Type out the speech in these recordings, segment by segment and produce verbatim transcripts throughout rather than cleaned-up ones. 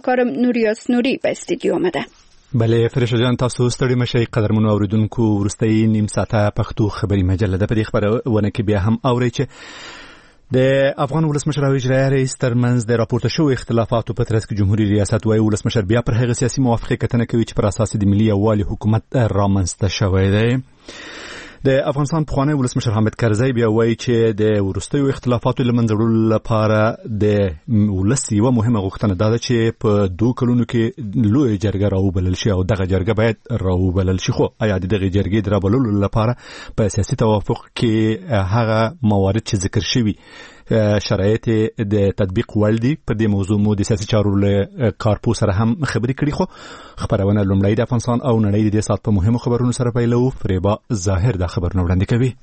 همکارم نوریا سنوری په استودیو آمده. بله فرشته جان، تاسو ستړي مشئ. قدرمنو اوریدونکو، وروستۍ نیم ساعته پښتو خبري مجله ده. په دې خبرونه کې بیا هم اورئ چې د افغان ولسمشر او اجرایي رئیس ترمنځ د راپورته شوی اختلافاتو په ترڅ کې جمهوریت ریاست وايي ولسمشر بیا پر هغه سیاسي موافقه کتنه کوي چې پر اساس د ملي یووالي حکومت رامنځته شوی دی. د افغانستان پخوانی ولسمشر حامد کرزی بیا وایي چې د وروستیو اختلافاتو له منځه وړلو لپاره د ولس یوه مهمه غوښتنه ده چې په دوه کلونو کې لوی جرګه راوبلل شي او دغه جرګه باید راوبلل شي. خو آیا د دغه جرګې د راوبللو لپاره په سیاسي توافق کې هغه موارد چې ذکر شوي شرایط د تطبیق وړ دي؟ په دې موضوع مو د سیاسي چارو له کارپو سره هم خبرې کړې. خو خبرونه لومړی د افغانستان او نړۍ د دې ساعت په مهمو خبرونو سره پیلوو. فریبا ظاهر دا خبرونه وړاندې کوي.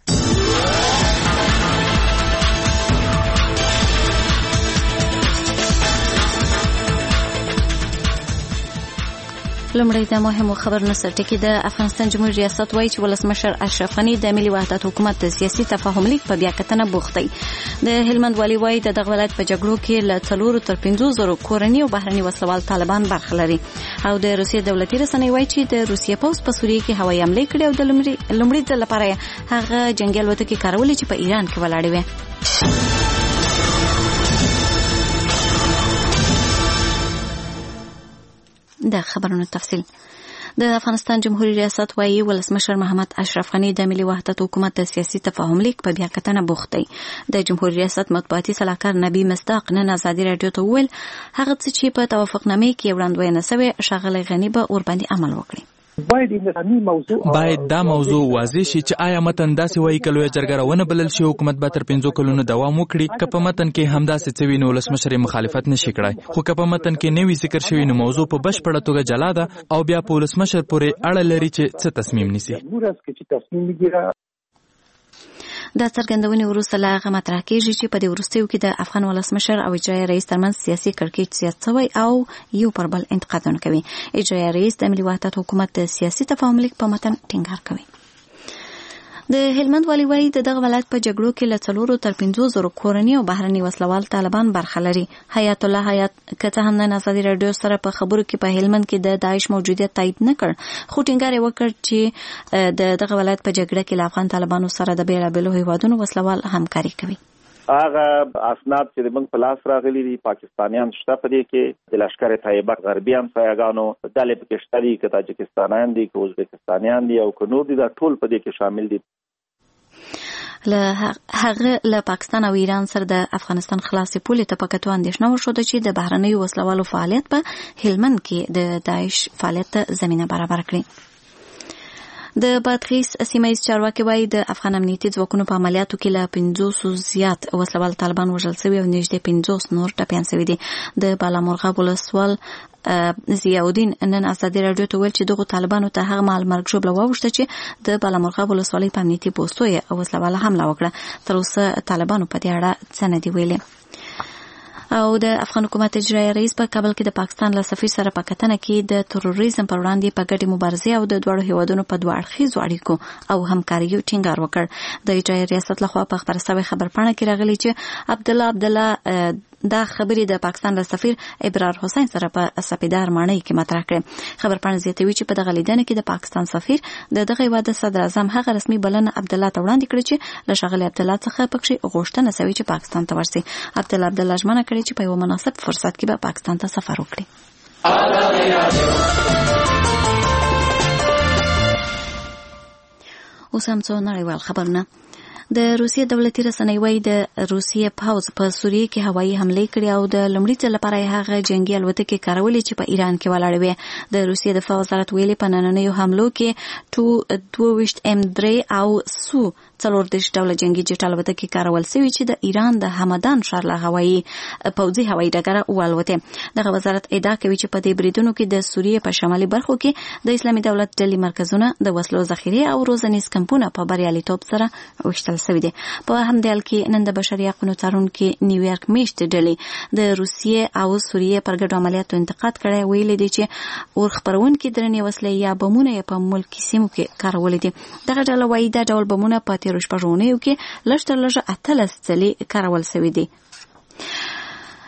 لومړی د مهمو خبرونو سرټکی د افغانستان جمهوریت ریاست وایي چې ولسمشر اشرف غني د ملي وحدت حکومت د سیاسي تفاهم لیک په بیا کتنه بوخت دی. د هلمند والي وایي د دغه ولایت په جګړو کې له څلورو تر پنځو زرو کورني او بهرني وسلوال طالبان برخه لري. او د روسیې دولتي رسنۍ وایي چې د روسیې پوځ په سوریه کې هوایي حمله کړې او د لومړي ځل لپاره هغه جنگي الوتکې کارولې چې په ایران کې ولاړې وې. د خبرونو تفصیل. د افغانستان جمهوریت ریاست وایي ولسمشر محمد اشرف غني د ملي وحدت حکومت د سیاسي تفاهم لیک په بیا کتنه بوخت دی. د جمهوریت ریاست مطبوعاتي سلاکار نبی مصداق نن ازادي رادیو ته وویل هغه څه چې په توافقنامې کې وړاندوینه شوې ښاغلی غني به ورباندې عمل وکړي. باید دا موضوع واضح شي چې آیا متن داسې وایي که لویه جرګه راونه بلل شي حکومت به تر پنځو کلونو دوام وکړي، که په متن کې همداسې څه وي نو ولسمشر یې مخالفت نشي کړای، خو که په متن کې نه وي ذکر شوي نو موضوع په بشپړه توګه جلا ده او بیا په ولسمشر پورې اړه لري چې څه تصمیم نیسي. دا څرګندونې وروسته له هغه مطرح کېږي چې په دې وروستیو کې د افغان ولسمشر او اجرایي رئیس ترمنځ سیاسي کړکېچ زیات شوی او یو پر بل انتقادونه کوي. اجرایي رئیس د ملي وحدت حکومت د سیاسي تفاهم لیک په متن ټینګار کوي. د هلمند والي وایي د دغه ولایت په جګړو کې له څلورو تر پنځو زرو کورني او بهرني وسلوال طالبان برخه لري. حیات الله حیات که څه هم نن ازادي رادیو سره په خبرو کې په هلمند کې د داعش موجودیت تایید نه کړ، خو ټینګار یې وکړ چې د دغه ولایت په جګړه کې له افغان طالبانو سره د بېلابېلو هیوادونو وسلوال همکاري کوي. هغه اسناد چې موږ په لاس راغلي دي پاکستانیان شته په دې کې د لشکر طیبه غربي همسایه‌ګانو ډلې پکې شته دي، که تاجکستانیان دي که ازبکستانیان دي او که نور دي، دا ټول په دې کې شامل دي. له هغه له پاکستان او ایران سره د افغانستان خلاصې پولې ته په کتو اندېښنه وشوده چې د بهرنیو وسلوالو فعالیت په هلمند کې د داعش فعالیت ته زمینه برابر کړي. د بادغیس سیمه ییز چارواکي وایي د افغان امنیتي ځواکونو په عملیاتو کې له پنځوسو زیات وسلوال طالبان وژل شوي او نږدې پنځوس نور ټپیان شوي دي. د بالامرغاب ولسوال ضیاءالدین نن ازادي رادیو ته ویل چې دغو طالبانو ته هغه مهال مرګ ژوبله واوښته چې د بالامرغاب ولسوالۍ په امنیتي پوستو یې وسلواله حمله وکړه. تر اوسه طالبانو په دې اړه څه نه دي ویلي. او د افغان حکومت اجرایي رئیس په کابل کې د پاکستان له سفیر سره په کتنه کې د تروریزم پر وړاندې په ګډې مبارزې او د دواړو هیوادونو په دوه اړخیزو اړیکو او همکاریو ټینګار وکړ. د اجرایي ریاست لخوا په خبر شوی خبرپاڼه کې راغلی چې عبدالله عبدالله دا خبرې د پاکستان له سفیر ابرار حسین سره په سپیدار ماڼۍ کې مطرح کړې. خبرپاڼه زیاتوي چې په دغه لیدنه کې د پاکستان سفیر د دغه هیواد صدر اعظم هغه رسمي بلنه عبدالله ته وړاندې کړې چې له ښاغلي عبدالله څخه پکې غوښتنه شوې چې پاکستان ته ورسي. عبدالله عبدالله ژمنه کړې چې په یو مناسب فرصت کې به پاکستان ته سفر وکړي. اوس هم څو نړیوال خبرونه. د روسیې دولتي رسنۍ وایي د روسیې پوځ په سوریه کې هوایي حملې کړې او د لومړي ځل لپاره هغه جنگي الوتکې کارولې چې په ایران کې ولاړې وې. د روسیې دفاع وزارت ویلي په نننیو حملو کې دوه ویشت ام درې او سو څلور دېرش ډوله جنگي جټ الوتکې کارول شوي چې د ایران د همدان ښار له هوایي پوځي هوایي ډګره والوتې. دغه وزارت ادعا کوي چې په دې بریدونو کې د سوریې په شمالي برخو کې د اسلامي دولت ډلې مرکزونه، د وسلو ذخیرې او روزنیز کمپونه په بریالیتوب سره ویشتل شوي دي. په همدې حال کې نن د بشري حقونو څارونکي نیویارک میشتې ډلې د روسیې او سوریې پر ګډو عملیاتو انتقاد کړی. ویلي دي چې اور خپرونکي درنې وسلې یا بمونه یې په ملکي سیمو کې کارولې دي. دغه ډله وایي دا ډول بمونه په تیرو شپږو اونیو کې لږ تر لږه اتلس ځلې کارول شوي دي.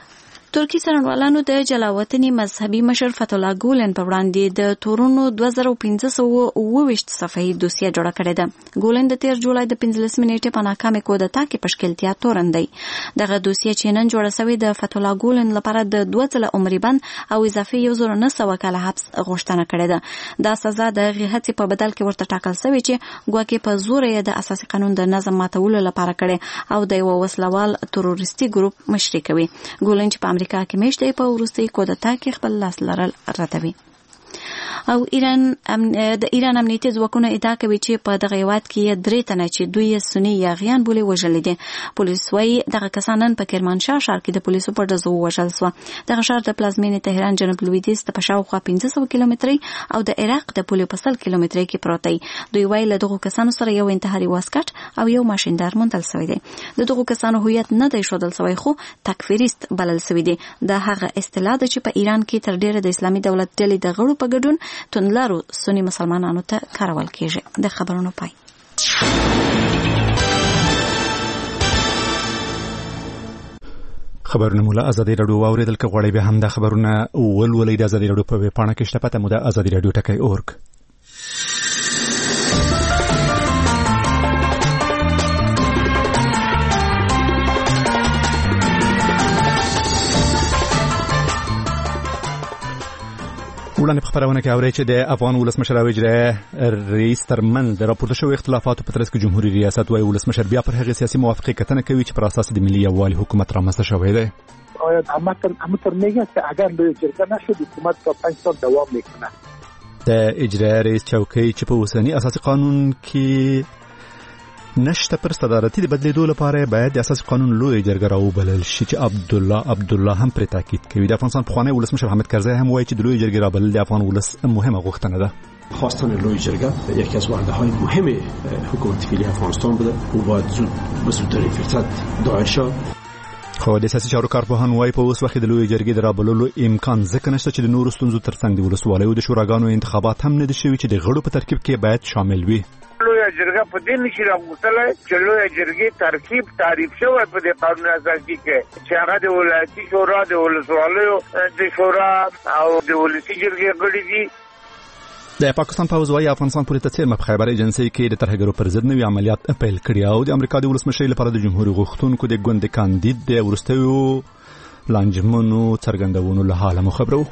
ترکی څارنوالانو د جلاوطني مذهبي مشر فتح الله ګولن په وړاندې د تورونو دوه زره پنځه سوه اووه ویشت صفحې دوسیه جوړه کړې ده. ګولن د تیر جولای د پنځلس نیټې په ناکامه کودتا کې په شکلتیا تورن دی. دغه دوسیه چې نن جوړه شوې د فتح الله ګولن لپاره د دوه ځله عمر بند او اضافي یو زره نه سوه کاله حبس غوښتنه کړې ده. دا سزا د هغې په بدل کې ورته ټاکل شوې چې ګواکې په زور یې د اساسي قانون د نظم ماتولو لپاره کړې او د یو وسلوال تروریستي ګروپ مشري کوي. ګولن چې په امریکا کې مېشت دی په وروستي کودتا کې خپل لاس لرل ردوي. او ایران د ایران امنیتي ځواکونه ادعا کوي چې په دغه هیواد کې درې تنه چې دوی سني یاغیان بولي وژل دي. پولیس وايي دغه کسان نن په کرمانشاه ښار کې د پولیسو په ډزو وژل شو. دغه ښار د پلازمینې تهران جنوب لویدیځ ته په شاوخوا پنځه سوه کیلومترۍ او د عراق د پولې په سل کیلومترۍ کې پروت دی. دوی وايي له دغو کسانو سره یو انتحاري واسکټ او یو ماشیندار موندل شوی دی. د دغو کسانو هویت نه دی ښودل شوی خو تکفیریست بلل شوی دی. دا هغه اصطلاح ده چې په ایران کې تر ډیره د اسلامي دولت ډلې د غړو په ګډون توندلارو سنی مسلمانانو ته کارول کیږي. د خبرونو پای. خبرونه مولا ازادي رادیو واوریدل که غواړئ به هم دا خبرونه ولولئ د ازادي رادیو په ویب پاڼه کې شته پته مو د ازادي رادیو ټکی اورګ. وړاندې په خبرونه کې اورئ چې د افغان ولسمشر او اجرایه رئیس ترمنځ د راپورته شویو اختلافاتو په ترڅ کې جمهوریت ریاست وايي ولسمشر بیا پر هغې سیاسي موافقې کتنه کوي چې پر اساس د ملي یووالي حکومت رامنځته شوی دی. آیا همینطور میگه که اگر لوی جرګه نشد حکومت تا پنج سال دوام میکنه. د اجرایه رئیس چوکۍ چې په اوسني اساسي قانون کې نشته پر صدارتي د بدلیدو لپاره باید د اساسي قانون لوی جرګه راوبلل شي چې عبدالله عبدالله هم پر تاکید کوي. د افغانستان پخوانی ولسمشر حامد کرزی هم وایي چې د لوی جرګې رابلل د افغان ولس مهمه غوښتنه ده. خواستن لوی جرګه یکی از وعده های مهم حکومت فعلی افغانستان بوده و باید زود به زودترین فرصت دایر شد. خو د سیاسي چارو کارپوهان وایي په اوس وخت د لوی جرګې د رابللو امکان ځکه نشته چې د نورو ستونزو ترڅنګ د ولسوالیو د شوراګانو انتخابات هم نه دي شوي چې د غړو په ترکیب کې باید شامل وي. لوی جرګه په دې نشي راغوښتلای چې لوی جرګې ترکیب تعریف شوی په دې قانون اساسي کې چې هغه د ولایتي شورا د ولسوالیو د شورا او د ولسي جرګې غړي دي. د پاکستان پوځ وايي افغانستان پورې ته څیرمه په خیبر ایجنسۍ کې د ترهګرو پر ضد نوي عملیات پیل کړي او د امریکا د ولسمشر لپاره د جمهوریت غوښتونکو د ګوند کاندید د ورستیو لانجمنو څرګندونو له حاله مو خبرو.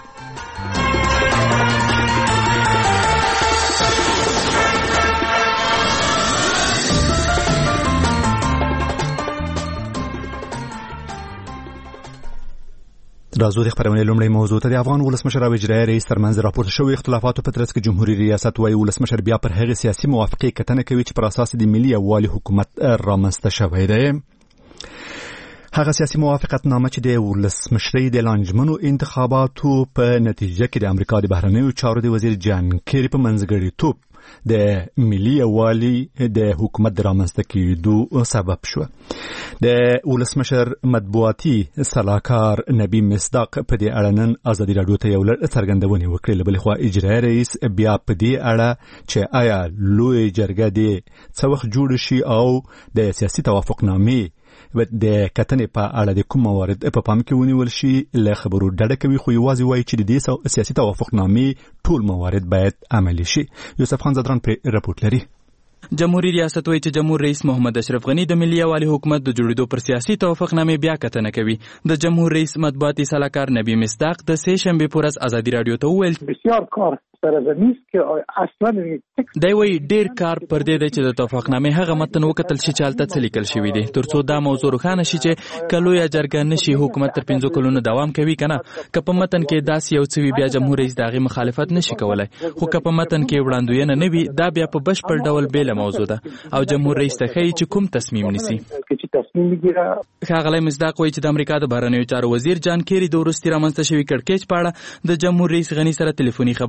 راځو د خبرونې لومړی موضوع ته. د افغان ولسمشر او اجرایه رئیس ترمنځ راپورته شوی اختلافاتو په ترڅ کې جمهوریت ریاست وايي ولسمشر بیا پر هغې سیاسي موافقې کتنه کوي چې پر اساس د ملي یووالي حکومت رامنځته شوی دی. هغه سیاسي موافقتنامه چې د ولسمشرۍ د لانجمنو انتخاباتو په نتیجه کې د امریکا د بهرنیو چارو د وزیر جان کیری په منځګړیتوب د ملي یووالي د حکومت د رامنځته کېدو سبب شو. د ولسمشر مطبوعاتي سلاکار نبی مصداق په دې اړه نن ازادي راډیو ته یو لړ څرګندونې وکړې. له بلې خوا اجرایه رئیس بیا په دې اړه چې آیا لوی جرګه دې څه وخت جوړ شي او د سیاسي توافقنامې د کتنې په اړه د کوم موارد په پام کې ونیول شي له خبرو ډډه کوي خو یوازې وایي چې د دې سیاسي توافقنامې ټول موارد باید عملي شي. یوسف خان زدران پر رپورټ لري. جمهوریت ریاست وایي چې جمهور رئیس محمد اشرف غنی د ملي یووالي حکومت د جوړېدو پر سیاسي توافقنامې بیا کتنه کوي. د جمهور رئیس مطبوعاتي سلاکار نبی مصداق د سه شنبې په ورځ ازادي راډیو ته وویل بسیار کار سرزنیست که اصلا دی وایي ډېر کار پر دې دی چې د توافقنامې هغه متن وکتل شي چې هلته څه لیکل شوي دي تر څو دا موضوع روښانه شي چې که لویه جرګه نشي حکومت تر پنځو کلونو دوام کوي که نه. که په متن کې داسې یو څه وي بیا جمهور رئیس د هغې مخالفت نشي کولی خو که په متن کې وړاندوینه نه وي دا بیا په بشپړ ډول بېله موضوع ده او جمهور رئیس ته ښیي چې کوم تصمیم نیسي. ښاغلی مصداق وایي چې د امریکا د بهرنیو چارو وزیر جان کیری د وروستي رامنځته شوي کړکېچ په اړه د جمهور رئیس غني سره تلیفوني خبرې کړې او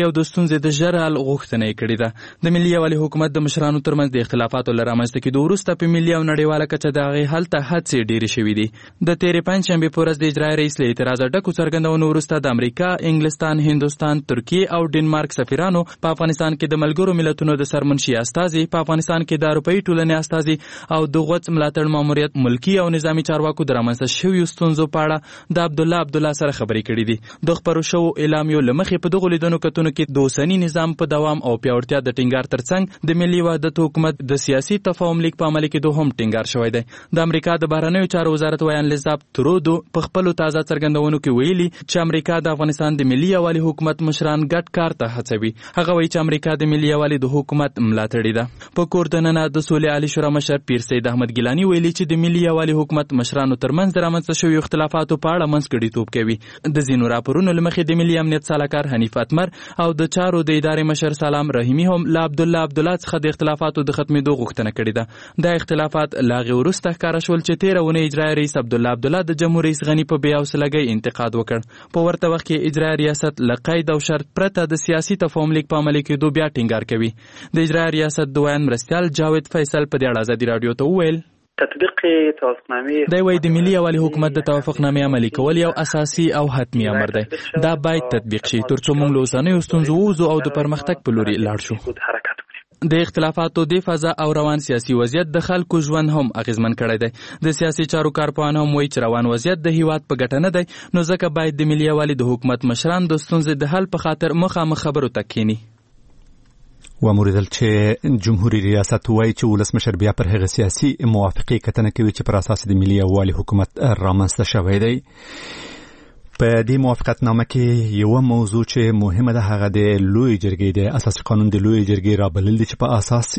او د ستونزې د ژر حل غوښتنه کړې ده. د ملي یووالي حکومت د مشرانو ترمنځ د اختلافاتو له رامنځته کېدو وروسته په ملي او نړیواله کچه د هغې حل ته هڅې ډېرې شوي دي. د تېرې پنجشنبې په ورځ د اجرایي رئیس له اعتراضه ډکو څرګندونو وروسته د امریکا، انګلستان، هندوستان، ترکیې او ډنمارک سفیرانو په افغانستان کې د ملګرو ملتونو د سرمنشي استازي، په افغانستان کې د اروپایي ټولنې استازي او د غوڅ ملاتړ ماموریت ملکي او نظامي چارواکو د رامنځته شویو ستونزو په اړه د عبدالله عبدالله سره خبرې کړې دي. د خپرو شوو اعلامیو له مخې په دغو لیدنو کتنو کې د اوسني نظام په دوام او پیاوړتیا د ټینګار ترڅنګ د ملي وحدت حکومت د سیاسي تفاهم لیک په عملي کېدو هم ټینګار شوی دی. د امریکا د بهرنیو چارو وزارت ویان لیزاب ترودو په خپلو تازه څرګندونو کې ویلي چې امریکا د افغانستان د ملي یووالي حکومت مشران ګډ کار ته هڅوي. هغه وایي چې امریکا د ملي یووالي د حکومت ملاتړې ده. په کور دننه د سولې عالي شورا مشر پیر سید احمد ګیلاني ویلي چې د ملي یووالي حکومت مشرانو ترمنځ د رامنځته شویو اختلافاتو په اړه منځګړیتوب کوي. د ځینو راپورونو له مخې د ملي امنیت سلاکار حنیف اتمر او د چارو د ادارې مشر سلام رحیمي هم له عبدالله عبدالله څخه د اختلافاتو د ختمېدو غوښتنه کړې ده. دا اختلافات له هغې وروسته ښکاره شول چې تېره اونۍ اجرایي رئیس عبدالله عبدالله د جمهور رئیس غني په بې حوصلګۍ انتقاد وکړ. په ورته وخت کې اجرایي ریاست له قید او شرط پرته د سیاسي تفاهم لیک په عملي کېدو بیا ټینګار کوي. د اجرایي ریاست د ویان مرستیال جاوید فیصل په دې اړه ازادي راډیو ته وویل تطبیق توافقنامې دی وایي د ملي یووالي حکومت د توافقنامې عملي کول یو اساسي او حتمي امر دی. دا باید تطبیق شي ترڅو موږ له اوسنیو ستونزو ووځو او د پرمختګ په لوري لاړ شو. د اختلافاتو د فضا او روان سیاسي وضعیت د خلکو ژوند هم اغیزمن کړی دی. د سیاسي چارو کارپوهان هم وایي چې روان وضعیت د هیواد په ګټه نه دی، نو ځکه باید د ملي یووالي د حکومت مشران د ستونزې د حل په خاطر مخامخ خبرو ته کښیني. وموریدل چې جمهوریت ریاست وایي چې ولسمشر بیا پر هغه سیاسي موافقې کتنه کوي چې پر اساس د ملي یووالي حکومت رامنځته شوی دی. په دې موافقتنامه کې یو موضوع چې مهمه ده هغه د لوی جرګې د اساسي قانون د لوی جرګې رابلل دي چې په اساس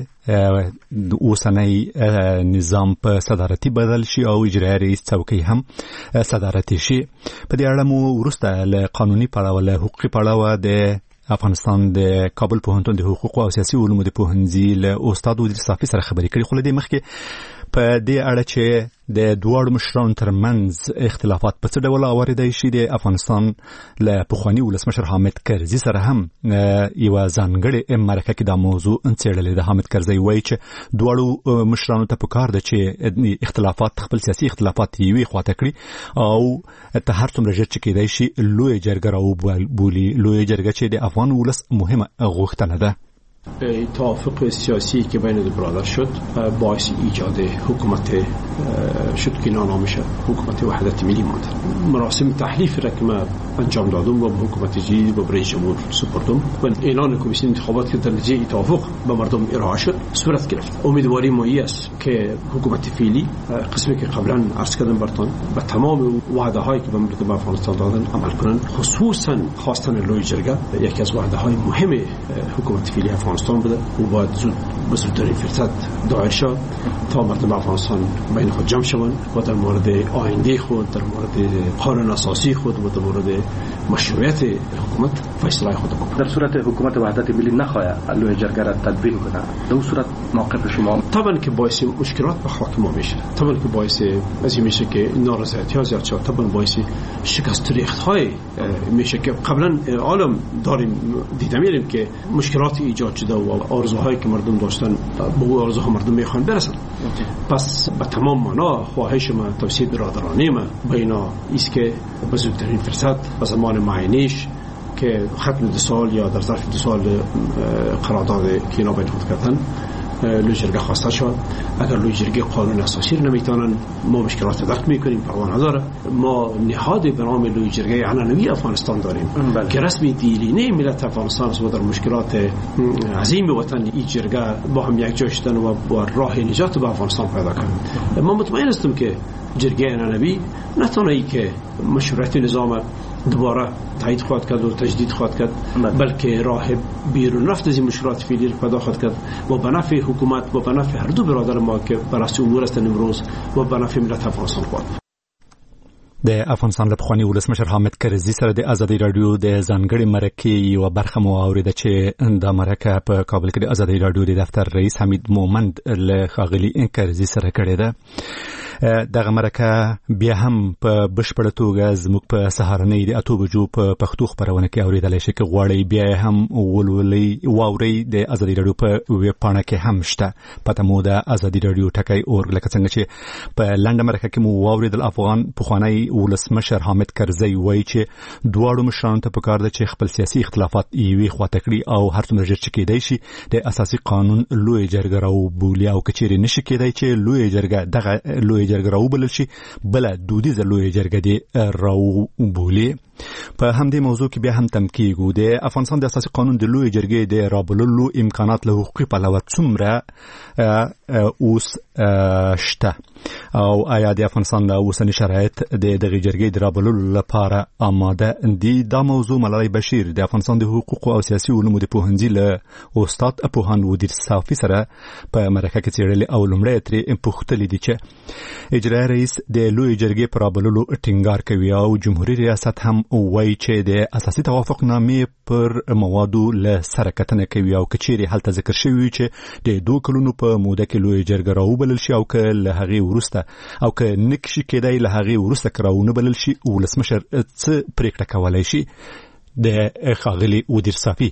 یې د اوسنۍ نظام په صدارتي بدل شي او اجرایي رئیس څوکۍ هم صدارتي شي. په دې اړه مو وروسته له قانوني پړاو له حقوقي پړاو د افغانستان د کابل پوهنتون د حقوقو او سیاسي علومو د پوهنځي له استاد ودري صافي سره خبرې کړې. خو له دې مخکې په دې اړه چې د دواړو مشرانو ترمنځ اختلافات په څه ډول اوریدای شي، د افغانستان له پخواني ولسمشر حامد کرزي سره هم یوه ځانګړې مرکه کې دا موضوع څېړلې ده. حامد کرزي وایي چې دواړو مشرانو ته پکار ده چې اختلافات خپل سیاسي اختلافات یوې خواته کړي او ته هر څومره ژر چې کېدای شي لویه جرګه راوبولي. لویه جرګه چې د افغان ولس مهمه غوښتنه ده. توافق سیاسی که بین دو برادر شد باعث ایجاد حکومت شد که نام شد حکومت وحدت ملی ماند. مراسم تحلیف را که ما انجام دادم و حکومت جدید و رئیس جمهور سپردم و اعلان کمیسیون انتخابات که در نتیجه توافق به مردم ارائه شد صورت گرفت. امیدواری ما است که حکومت فعلی قسمی که قبلا عرض کردم براتون به تمام وعده هایی که به مردم افغانستان دادن عمل کنند، خصوصا خواستن لوی جرگه یکی از وعده های مهم حکومت فعلی افغانستان بوده و باید زود به زودترین فرصت دایر شد تا مردم افغانستان بین خود جمع شوند و در مورد آینده خود، در مورد قانون اساسی خود و در مورد مشروعیت حکومت فیصله خود بکنند. در صورت حکومت وحدت ملی نخواهد لوی جرگه را تدوین کنه، در صورت موقف شما طبعا که باعث مشکلات به خاک ما میشه، طبعا که باعث از این میشه که نارضایتی ها زیاد شد، طبعا باعث شکست ریخت های میشه که قبلا عالم داریم دیده میریم که مشکلات ایجاد شده و آرزوهایی که مردم داشتن به اون آرزوها مردم میخوان برسن. پس به تمام معنا خواهش ما توصیه برادرانه ما به اینا است که به زودترین فرصت به زمان معینیش که ختم دو سال یا در ظرف دو سال قرارداد که اینا باید خود کردن لوی جرگه خواسته شد. اگر لوی جرگه قانون اساسی رو نمیتونن ما مشکلات درک میکنیم، پروا نداره. ما نهاد به نام لوی جرگه علنوی افغانستان داریم بله. که رسمی دیرینه ملت افغانستان است و در مشکلات عظیم وطن این جرگه با هم یک جای شدن و با راه نجات به افغانستان پیدا کردن. ما مطمئن هستم که جرگه علنوی نتونه ای که مشروعیت نظام دوباره تایید خواهد کرد و تجدید خواهد کرد، بلکه راه بیرون رفت از این مشکلات فعلی را پیدا خواهد کرد و به نفع حکومت و به نفع هر دو برادر ما که بررسی امور هستند امروز و به نفع ملت افغانستان خواهد. د افغانستان له پخواني ولسمشر حامد کرزي سره د ازادي رادیو د ځانګړي مرکې یوه برخه مو اورېده چې دا مرکه په کابل کې د ازادي رادیو د دفتر رئیس حمید مومند له ښاغلي کرزي سره کړې ده. دغه مرکه بیا هم په بشپړه توګه زموږ په سهارنۍ د اته بجو په پښتو خبرونه کې اوریدلای شئ. که غواړئ بیا هم ولولئ واورئ د ازادي راډیو په ویب پاڼه کې هم شته. پته مو د ازادي راډیو ټکی اورګ لکه څنګه چې په لنډه مرکه کې مو واوریدل. افغان پخوانی ولسمشر حامد کرزی وایي چې دواړو مشرانو ته پکار ده چې خپل سیاسي اختلافات یوې خواته کړي او هر څومره ژر چې کېدای شي د اساسي قانون لوی جرګه راوبولي او که چیرې نشي کېدای چې لوی جرګه دغه لوی جرګه راوبلل شي بله دودیزه لوی جرګه دې راوبولي. په همدې موضوع کې بیا هم تم کېږو د افغانستان د اساسي قانون د لوی جرګې د رابللو امکانات له حقوقي پلوه څومره اوس شته او آیا د افغانستان د اوسني شرایط د دغه جرګې د رابللو لپاره آماده دي؟ دا موضوع ملالۍ بشیر د افغانستان د حقوقو او سیاسي علومو د پوهنځي له استاد پوهاند ودیر صافي سره په مرکه کې څېړلې او لومړی ترې پوښتلې دي چې اجرایي رئیس د لوی جرګې په رابللو ټینګار کوي او جمهوریت ریاست هم وایي چې د اساسي توافق نامې پر موادو له سره کتنه کوي او که چیرې هلته ذکر شوی چې د دوه کلونو په موده کې لوی جرګه راوبلل شي او که له هغې وروسته او که نکشي کېدای له هغې وروسته که راونه بلل شي ولسمشر څه پرېکړه کولی شي. د ښاغلي ودیر صافي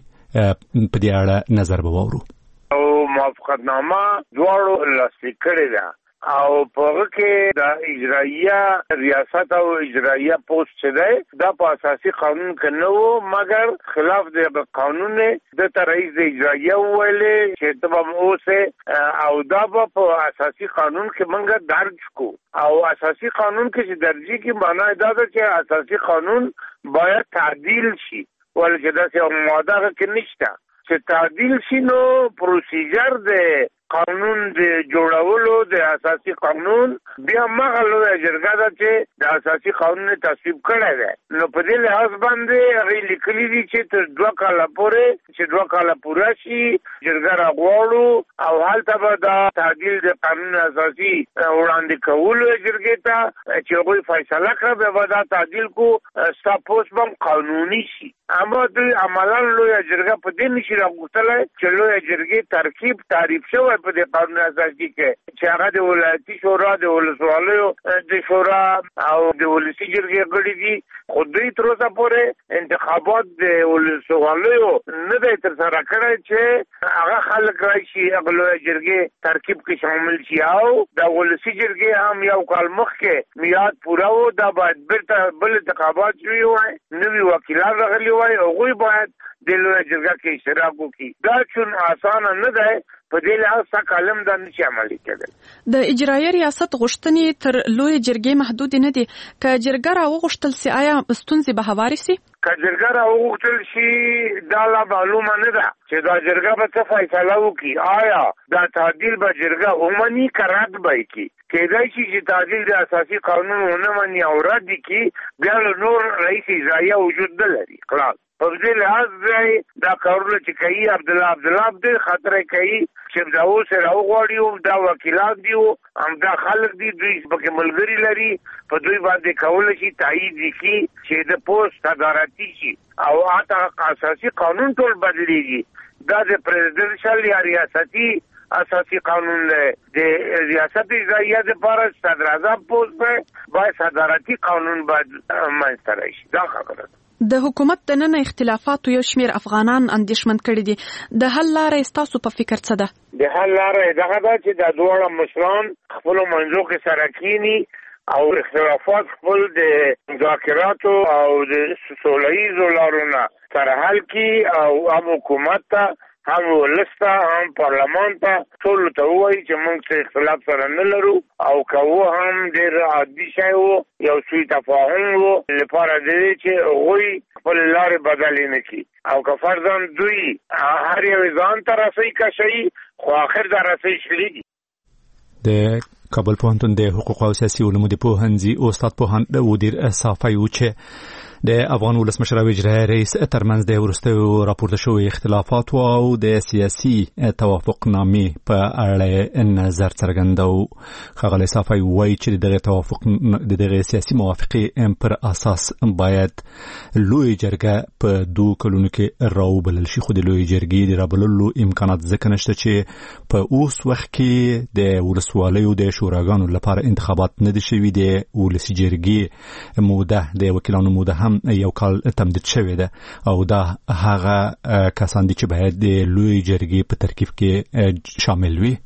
په دې اړه نظر به واورو. او موافقتنامه دواړو لاسلیک کړې ده او په هغه کې د اجرایه ریاست او اجرایه پوسټ چې دی دا په اساسي قانون کې نه و مګر خلاف د قانون د رئیس د اجرایه ویلې چې تمام اوسه او دا په اساسي قانون کې موږ درج کو او اساسي قانون کې چې درجی کې معنی دا ده چې اساسي قانون باید تعدیل شي ولکه دا څه ماده کې نشته چې تعدیل شي نو پروسیجر د قانون د جوړولو د اساسي قانون بیا مغلو جرګه ده چې د اساسي قانون تصویب کړی دی نو په دې لحاظ باندې هغه لیکلي دي چې تر دوه کاله پورې چې دوه کاله پوره شي جرګه راغواړو او هلته به دا تعدیل د قانون اساسي وړاندې کولو جرګې ته چې هغوی فیصله کړه به دا تعدیل کو سپوس بم قانوني شي اما د عملاً لوی جرګه په دې نشي راغوښتلی چې لوی جرګې ترکیب تعریف شوی په دې قانون اساسي کې چې هغه د ولایتي شورا د ولسوالیو د شورا او د ولسي جرګې غړي دي خو دوی تر اوسه پورې انتخابات د ولسوالیو نه دی ترسره کړی چې هغه خلک راشي هغه لوی جرګې ترکیب کې شامل شي او د ولسي جرګې هم یو کال مخکې میاد پوره و دا باید بیرته بل انتخابات شوي وای نوي وکیلان راغلي وای هغوی باید د لوی جرګه کې اشتراک وکړي دا چون اسانه نه دی په دې لحاظ څخه کلم د نشي عملي کېدل. د اجرایي ریاست غوښتنې تر لوی جرګې محدود نه دي که جرګه راوغوښتل سي آیا ستونزې به هواري سي؟ که جرګه راوغوښتل شي دا لا معلومه نه ده چې دا جرګه به څه فیصله وکړي آیا دا تعدیل به جرګه ومني که رد به یې کړي کېدای شي چې تعدیل د اساسي قانون ونه مني او رد یې کړي بیا نور رئیس اجرایه وجود نه لري خلاص په دې لحاظ دی دا کارونه چې کوي عبدالله عبدالله دې خاطره کوي چې دا اوس راوغواړي دا وکیلان دي همدا خلک دي دوی پکې ملګري لري په دوی باندې کولی شي تایید وکړي چې د پوسټ صدارتي شي او هغه اساسي قانون ټول بدلېږي دا د پریزیدنشل یا ریاستي اساسي قانون دی د ریاست اجرایه لپاره صدر اعظم پوسټ باید صدارتي قانون باید منځته راشي دا خبره ده. د حکومت د نن اختلافاتو یو شمیر افغانان اندېښمن کړي دي د حل لارې ستاسو په فکر څه ده؟ د حل لاره دغه ده چې د دواړه مشران خپلو منځو کې سره کینی او اختلافات خپل د مذاکراتو او د سوله ییزو لارو نه سره حل کړي او هم حکومت ته هم ولسته هم پارلمان ته ټولو ته ووایي چې موږ څه اختلاف سره نه لرو او که و هم ډېر عادي شی و یو سوی تفاهم و لپاره د دې چې هغوی خپلې لارې بدلې نه کړي او که فرضاً دوی هر یو ځان ته رسۍ کشوي خو آخر دا رسۍ شلي دي. د کابل پوهنتون د حقوقو او سیاسي علومو د پوهنځي استاد پوهاند ودیر صافي و چې د افغان ولسمشر او اجرایي رئیس ترمنځ د وروستیو راپورته شوی اختلافات او د سیاسي توافقنامې په اړه نظر څرګندو. ښاغلی صافی وایي چې دغه توافق د دغه سیاسي موافقې پر اساس باید لوی جرګه په دوه کلونو کې راوبلل شي، خو د لوی جرګې د رابللو امکانات ځکه نشته چې په اوس وخت کې د ولسوالیو د شوراګانو لپاره انتخابات نه دي شوي. د ولسي جرګې موده د وکیلانو موده هم یو کال تمدید شوی ده او دا هغه کسان دي چې باید د لوی جرګې په ترکیب کې شامل وي.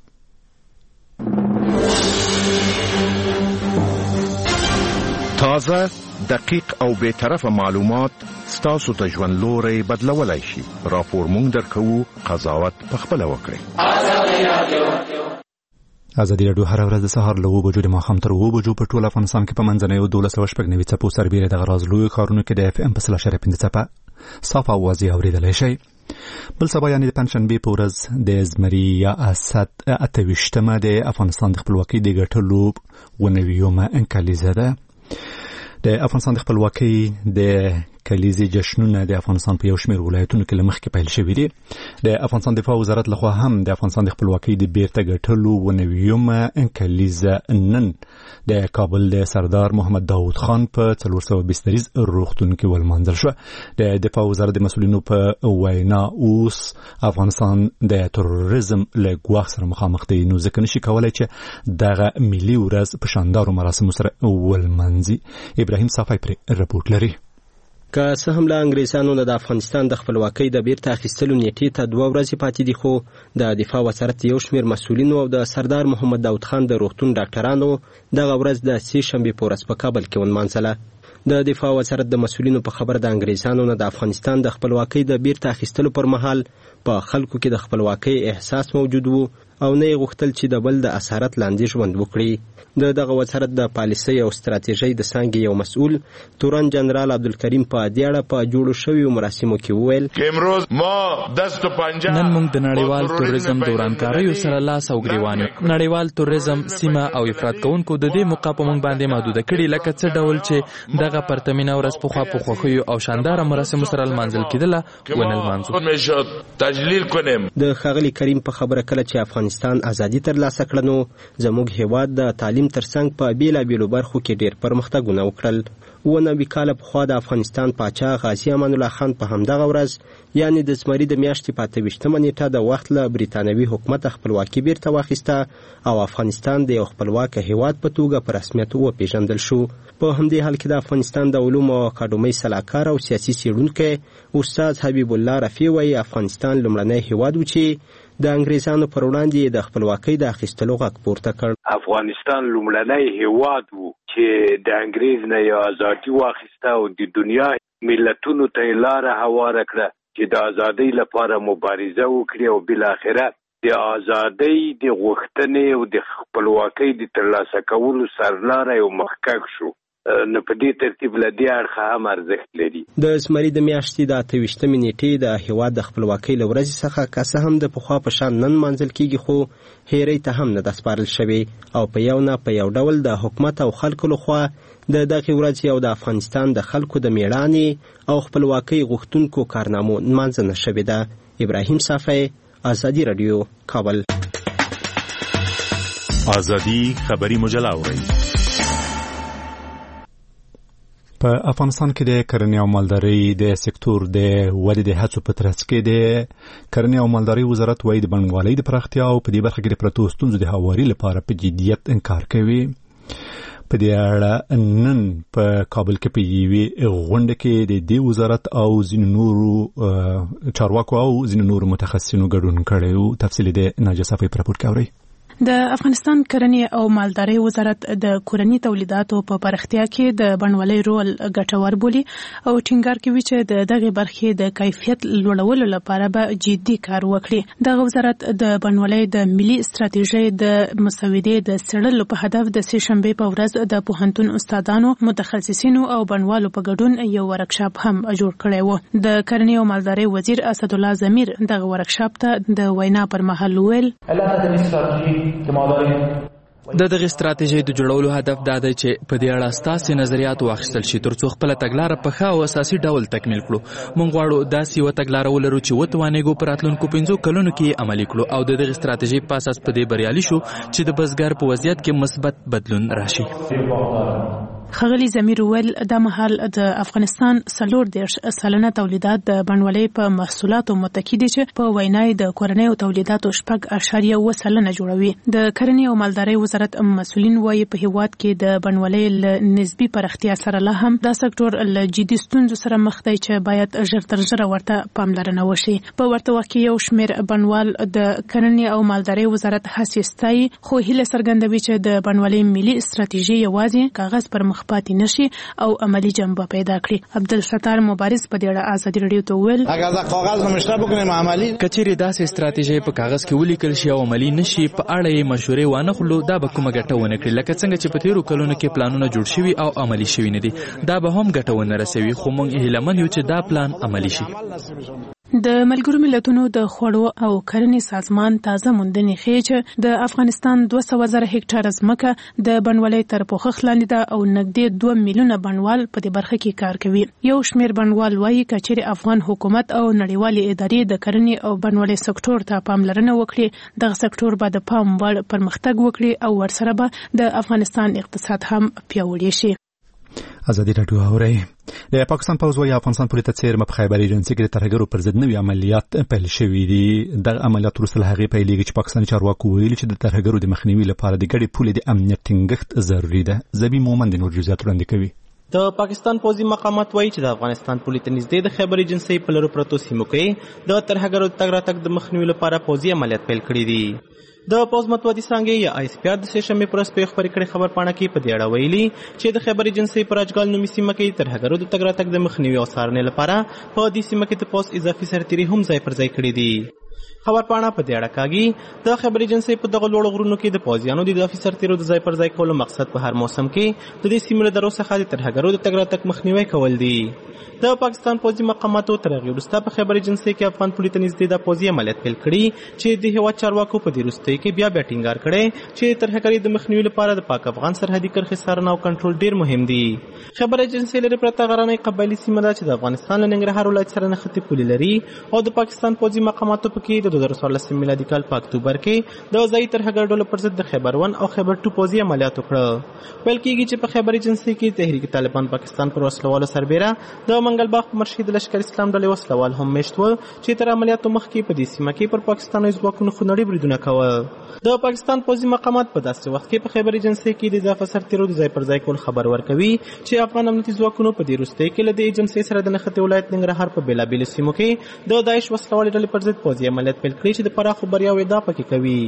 تازه، دقیق او بی‌طرفه معلومات ستاسو ته ژوند لوري بدلولای شي. راپور مونږ درکوو، قضاوت پخپله وکړئ. ازادي راډیو هر ورځ د سهار له اوه بجو د ماښام تر اوه بجو په ټول افغانستان کې په منځنیو دولس سوه شپږ نوي څپو سربیره دغه راز لویو ښارونو کې د اف ام په سل اشاریه پنځه څپه صافه اوازې اورېدلی شئ. بل سبا یعنې د پنجشنبې په ورځ د زمري یا اسد اته ویشتمه د افغانستان د خپلواکۍ د ګټلو اوه نوېمه کلیزه ده. د افغانستان د خپلواکۍ د کلیزې جشنونه د افغانستان په یو شمېر ولایتونو کې له مخکې پیل شوي دي. د افغانستان دفاع وزارت لخوا هم د افغانستان د خپلواکۍ د بیرته ګټلو اوه نوېمه کلیزه نن د کابل د سردار محمد داود خان په څلور سوه بستریز روغتون کې ولمانځل شوه. د دفاع وزارت د مسؤلینو په وینا اوس افغانستان د تروریزم له ګواښ سره مخامخ دی، نو ځکه نشي کولی چې دغه ملي ورځ په شاندارو مراسمو سره ولمانځي. ابراهیم صافی پرې رپورټ لري. که څه هم له انګریزانو نه د افغانستان د خپلواکۍ د بیرته اخیستلو نیټې ته دوه ورځې پاتې دي، خو د دفاع وزارت یو شمېر مسؤلینو او د سردار محمد داود خان د روغتون ډاکټرانو دغه ورځ د سې شنبې په ورځ په کابل کې ونمانځله. د دفاع وزارت د مسؤلینو په خبر د انګریزانو نه د افغانستان د خپلواکۍ د بیرته اخیستلو پر مهال په خلکو کې د خپلواکۍ احساس موجود وو او نه یې غوښتل چې د بل د اسارت لاندې ژوند وکړي. د دغه وزارت د پالیسۍ او ستراتیژۍ د څانګې یو مسؤل تورن جنرال عبدالکریم په دې اړه په جوړو شویو مراسمو کې وویل نن موږ د نړیوال تروریزم د ورانکاریو سره لاس او ګریوان یو. نړیوال تروریزم سیمه او افراط کوونکو د دې موقع په موږ باندې محدوده کړي، لکه څه ډول چې دغه پرتمینه ورځ پخوا په خوښیو او شانداره مراسمو سره لمانځل کېدله ونه لمانځو. د ښاغلي کریم په خبره کله چې افغانستان ازادي ترلاسه کړه نو زموږ هیواد د تعلیم ترڅنګ په بیلابیلو برخو کې ډېر پرمختګونه وکړل. اوه نوي کاله پخوا د افغانستان پاچا غازي امان الله خان په همدغه ورځ یعنې د زمري د میاشتې په اته ویشتمه نیټه د وخت له برټانوي حکومته خپلواکي بیرته واخیسته او افغانستان د یو خپلواکه هیواد په توګه په رسمیت وپېژندل شو. په همدې حال کې د افغانستان د علومو او اکاډمۍ سلاکار او سیاسي څېړونکی استاد حبیب الله رفیع وایي افغانستان لومړنی هیواد و چې د انګریزانو پر وړاندې د خپلواکۍ د اخیستلو غږ پورته کړ. افغانستان لومړنی هیواد و چې د انګریز نه یې ازادي واخیسته او د دنیا ملتونو ته یې لاره هواره کړه چې د ازادۍ لپاره مبارزه وکړي او بالاخره د ازادۍ د غوښتنې او د خپلواکۍ د ترلاسه کولو سرلاره یو مخکښ شو. نو په دې ترتیب له دې اړخه هم ارزښت لري. د زمري د میاشتې د اته ویشتمې نیټې د هیواد د خپلواکۍ له ورځې څخه که څه هم د پخوا په شان نن لمانځل کېږي، خو هیرۍ ته هم نه ده سپارل شوې او په یو نه په یو ډول د حکومت او خلکو لخوا د دغې ورځې او د افغانستان د خلکو د میړانې او خپلواکۍ غوښتونکو کارنامو نمانځنه شوې ده. ابراهیم صافی، ازادي راډیو، کابل. ازادي خبري مجله اورئ. په افغانستان کې د کرنې او مالدارۍ د سکتور د ودې د هڅو په ترڅ کې د کرنې او مالدارۍ وزارت وايي د بڼوالۍ د پراختیا او په دې برخه کې د پرتو ستونزو د هواري لپاره په جدیت انکار کوي. په دې اړه نن په کابل کې په یوې غونډه کې د دې وزارت او ځینو نورو چارواکو او ځینو نورو متخصصینو ګډون کړی و. تفصیل د ناجیه صافی په راپور کې اورئ. د افغانستان کرنې او مالدارۍ وزارت د کورني تولیداتو په پراختیا کې د بڼوالۍ رول ګټور بولي او ټینګار کوي چې د دغه برخې د کیفیت لوړولو لپاره به جدي کار وکړي. دغه وزارت د بڼوالۍ د ملي ستراتیژۍ د مسودې د څېړلو په هدف د سې شنبې په ورځ د پوهنتون استادانو، متخصصینو او بڼوالو په ګډون یو ورکشاپ هم جوړ کړی و. د کرنې او مالدارۍ وزیر اسدالله ضمیر دغه ورکشاپ ته د وینا پر مهال ویل که ما داریم د دغه ستراتیژۍ د جوړولو هدف دا دی چې په دې اړه ستاسو نظریات واخیستل شي ترڅو خپل تګلارې په ښه او اساسي ډول تکمیل کړو. موږ غواړو داسې یوه تګلاره ولرو چې وتوانېږو په راتلونکو پنځو کلونو کې عملي کړو او د دغه ستراتیژۍ په اساس په دې بریالي شو چې د بزګر په وضعیت کې مثبت بدلون راشي. ښاغلي ضمیر وویل دا مهال د افغانستان څلور دېرش سلنه تولیدات د بڼوالۍ په محصولاتو متکي دي چې په وینا یې د کورنیو تولیداتو شپږ اعشاریه اوه سلنه جوړوي. د کرنې او مالدارۍ وزارت مسؤلین وایي په هیواد کې د بڼوالۍ له نسبي پراختیا سره لا هم دا سکتور له جدي ستونزو سره مخ دی چې باید ژر تر ژره ورته پاملرنه وشي. په ورته وخت کې یو شمېر بڼوال د کرنې او مالدارۍ وزارت هڅې ستایي خو هیله څرګندوي چې د بڼوالۍ ملي ستراتیژي یوازې کاغذ پر مخ پاتې نشي او عملی جنبه پیدا کړي. عبدالستار مبارز په دې اړه ازادي رادیو ته وویل کچېرې داسې ستراتیژۍ په کاغذ کې ولیکل شي او عملي نشي په اړه یې مشورې وانه خلو دا به کومه ګټه ونه کړي لکه څنګه چې په تیرو کلونو کې پلانونه جوړ شوي او عملي شوي نه دي. دا به هم ګټه ونه رسوي خو موږ هیلهمن یو چې دا پلان عملي شي. د ملګرو ملتونو د خوړو او کرنې سازمان تازه موندنې ښیي چې د افغانستان دوه سوه زره هکټاره ځمکه د بڼوالۍ تر پوښښ لاندې ده او نږدې دوه میلیونه بڼوال په دې برخه کې کار کوي. یو شمېر بڼوال وایي که چیرې افغان حکومت او نړیوالې ادارې د کرنې او بڼوالۍ سکتور ته پاملرنه وکړي دغه سکتور به د پام وړ پرمختګ وکړي او ورسره به د افغانستان اقتصاد هم پیاوړی شي. ازادي راډیو اورئ. د پاکستان پوځ وايي افغانستان پورې ته څیرمه په خیبر ایجنسي کې د ترهګرو پر ضد نوي عملیات پیل شوي دي. دغه عملیات وروسته له هغې پیلېږي چې پاکستاني چارواکو ویلي چې د ترهګرو د مخنیوي لپاره د ګډې پولې د امنیت ټینګښت ضروري ده. زبی مومن د نور جزئیات وړاندې کوي. د پاکستان پوځي مقامات وایي چې د افغانستان پولې ته نږدې د خیبر ایجنسي په لرو پرتو سیمو کې د ترهګرو د تګ راتګ د مخنیوي لپاره پوځي عملیات پیل کړي دي. د پوځ مطبوعاتي څانګې یا آی اس پی آر د سې شنبې په ورځ په خبرې کړې خبرپاڼه کې په دې اړه ویلي چې د خیبر ایجنسي په راجګال نومي سیمه کې ترهګرو د تګ راتګ د مخنیوي او څارنې لپاره په دې سیمه کې د پوځ اضافي سرتیري هم ځای پر ځای کړي دي. خبرپاڼه په دې اړه کاږي د خیبر ایجنسي په دغه لوړو غرونو کې د پوځیانو د اضافي سرتیرو د ځای پر ځای کولو مقصد په هر موسم کې د دې سیمې له درو څخه د ترهګرو د تګ راتګ مخنیوي کول دي. د پاکستان پوځي مقاماتو تر هغې وروسته په خیبر ایجنسي کې افغان پولې ته نږدې د پوځي عملیات پیل کړي چې د هېواد چارواکو په دې وروستیو کې بیا بیا ټینګار کړی چې ترهګرۍ د مخنیوي لپاره د پاک افغان سرحدي کرښې څارنه او کنټرول ډېر مهم دي. خیبر ایجنسي لرې پرته غرنۍ قبایلي سیمه ده چې د افغانستان له ننګرهار ولایت سره نښتې پولې لري او د پاکستان پوځي مقاماتو پکې د دوه زره څوارلسم میلادي کال په اکتوبر کې د ځایي ترهګر ډلو پر ضد د خیبر ون او خیبر ټو پوځي عملیات وکړه. ویل کېږي چې په خیبر ایجنسي کې تحریک طالبان پاکستان پر وسلوالو سربیره د منګل باغ په مرشد د لښکر اسلام ډلې وسلوال هم میشت ول چې تر عملیاتو مخکې په دې سیمه کې پر پاکستاني ځواکونو خونړي بریدونه کول. د پاکستان پوځي مقامات په داسې وخت کې په خیبر ایجنسي کې د اضافه سرتیرو د ځای پر ځای کول خبر ورکوي چې افغان امنیتي ځواکونو په دې وروستیو کې له دې ایجنسۍ سره د نښتې ولایت ننګرهار په بېلابېلو سیمو کې د داعش وسلوالې ډلې پر ضد پوځي عملیات پیل کړي چې د پراخو بریاوو ادعا پکې کوي.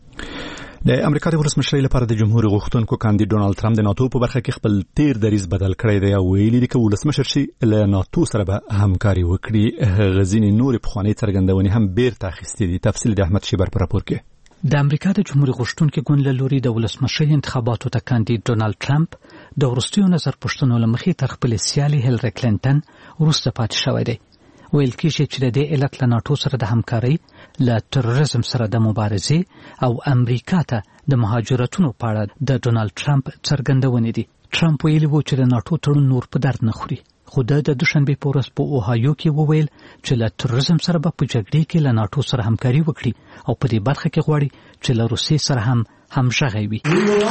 د امریکا د ولسمشرۍ لپاره د جمهور غوښتونکو کاندید ډونالد ټرمپ د ناتو په برخه کې خپل تیر دریځ بدل کړی دی او ویلي دي چې ولسمشر شي له ناتو سره به همکاري وکړي. غزینې نورې پخوانۍ څرګندونې هم بیرته اخیستې دي. تفصیل د احمد شیبر په راپور کې. د امریکا د جمهور غوښتونکو ګوند له لوري د ولسمشرۍ انتخاباتو ته کاندید ډونالد ټرمپ د وروستیو نظر پوښتنو له مخې تر خپلې سیالې هیلري کلینټن وروسته پاتې شوی دی. ویل کېږي چې د دې علت له ناتو سره د همکارۍ، له تروریزم سره د مبارزې او امریکا ته د مهاجرتونو په اړه د ډونالد ټرمپ څرګندونې دي. ټرمپ ویلي و چې د ناتو تړون نور په درد نه خوري، خو د دوشنبې په ورځ په اوهایو کې وویل چې له تروریزم سره به په جګړې کې له ناتو سره همکاري وکړي او په دې برخه کې غواړي چې له روسیې سره هم همغږی وي.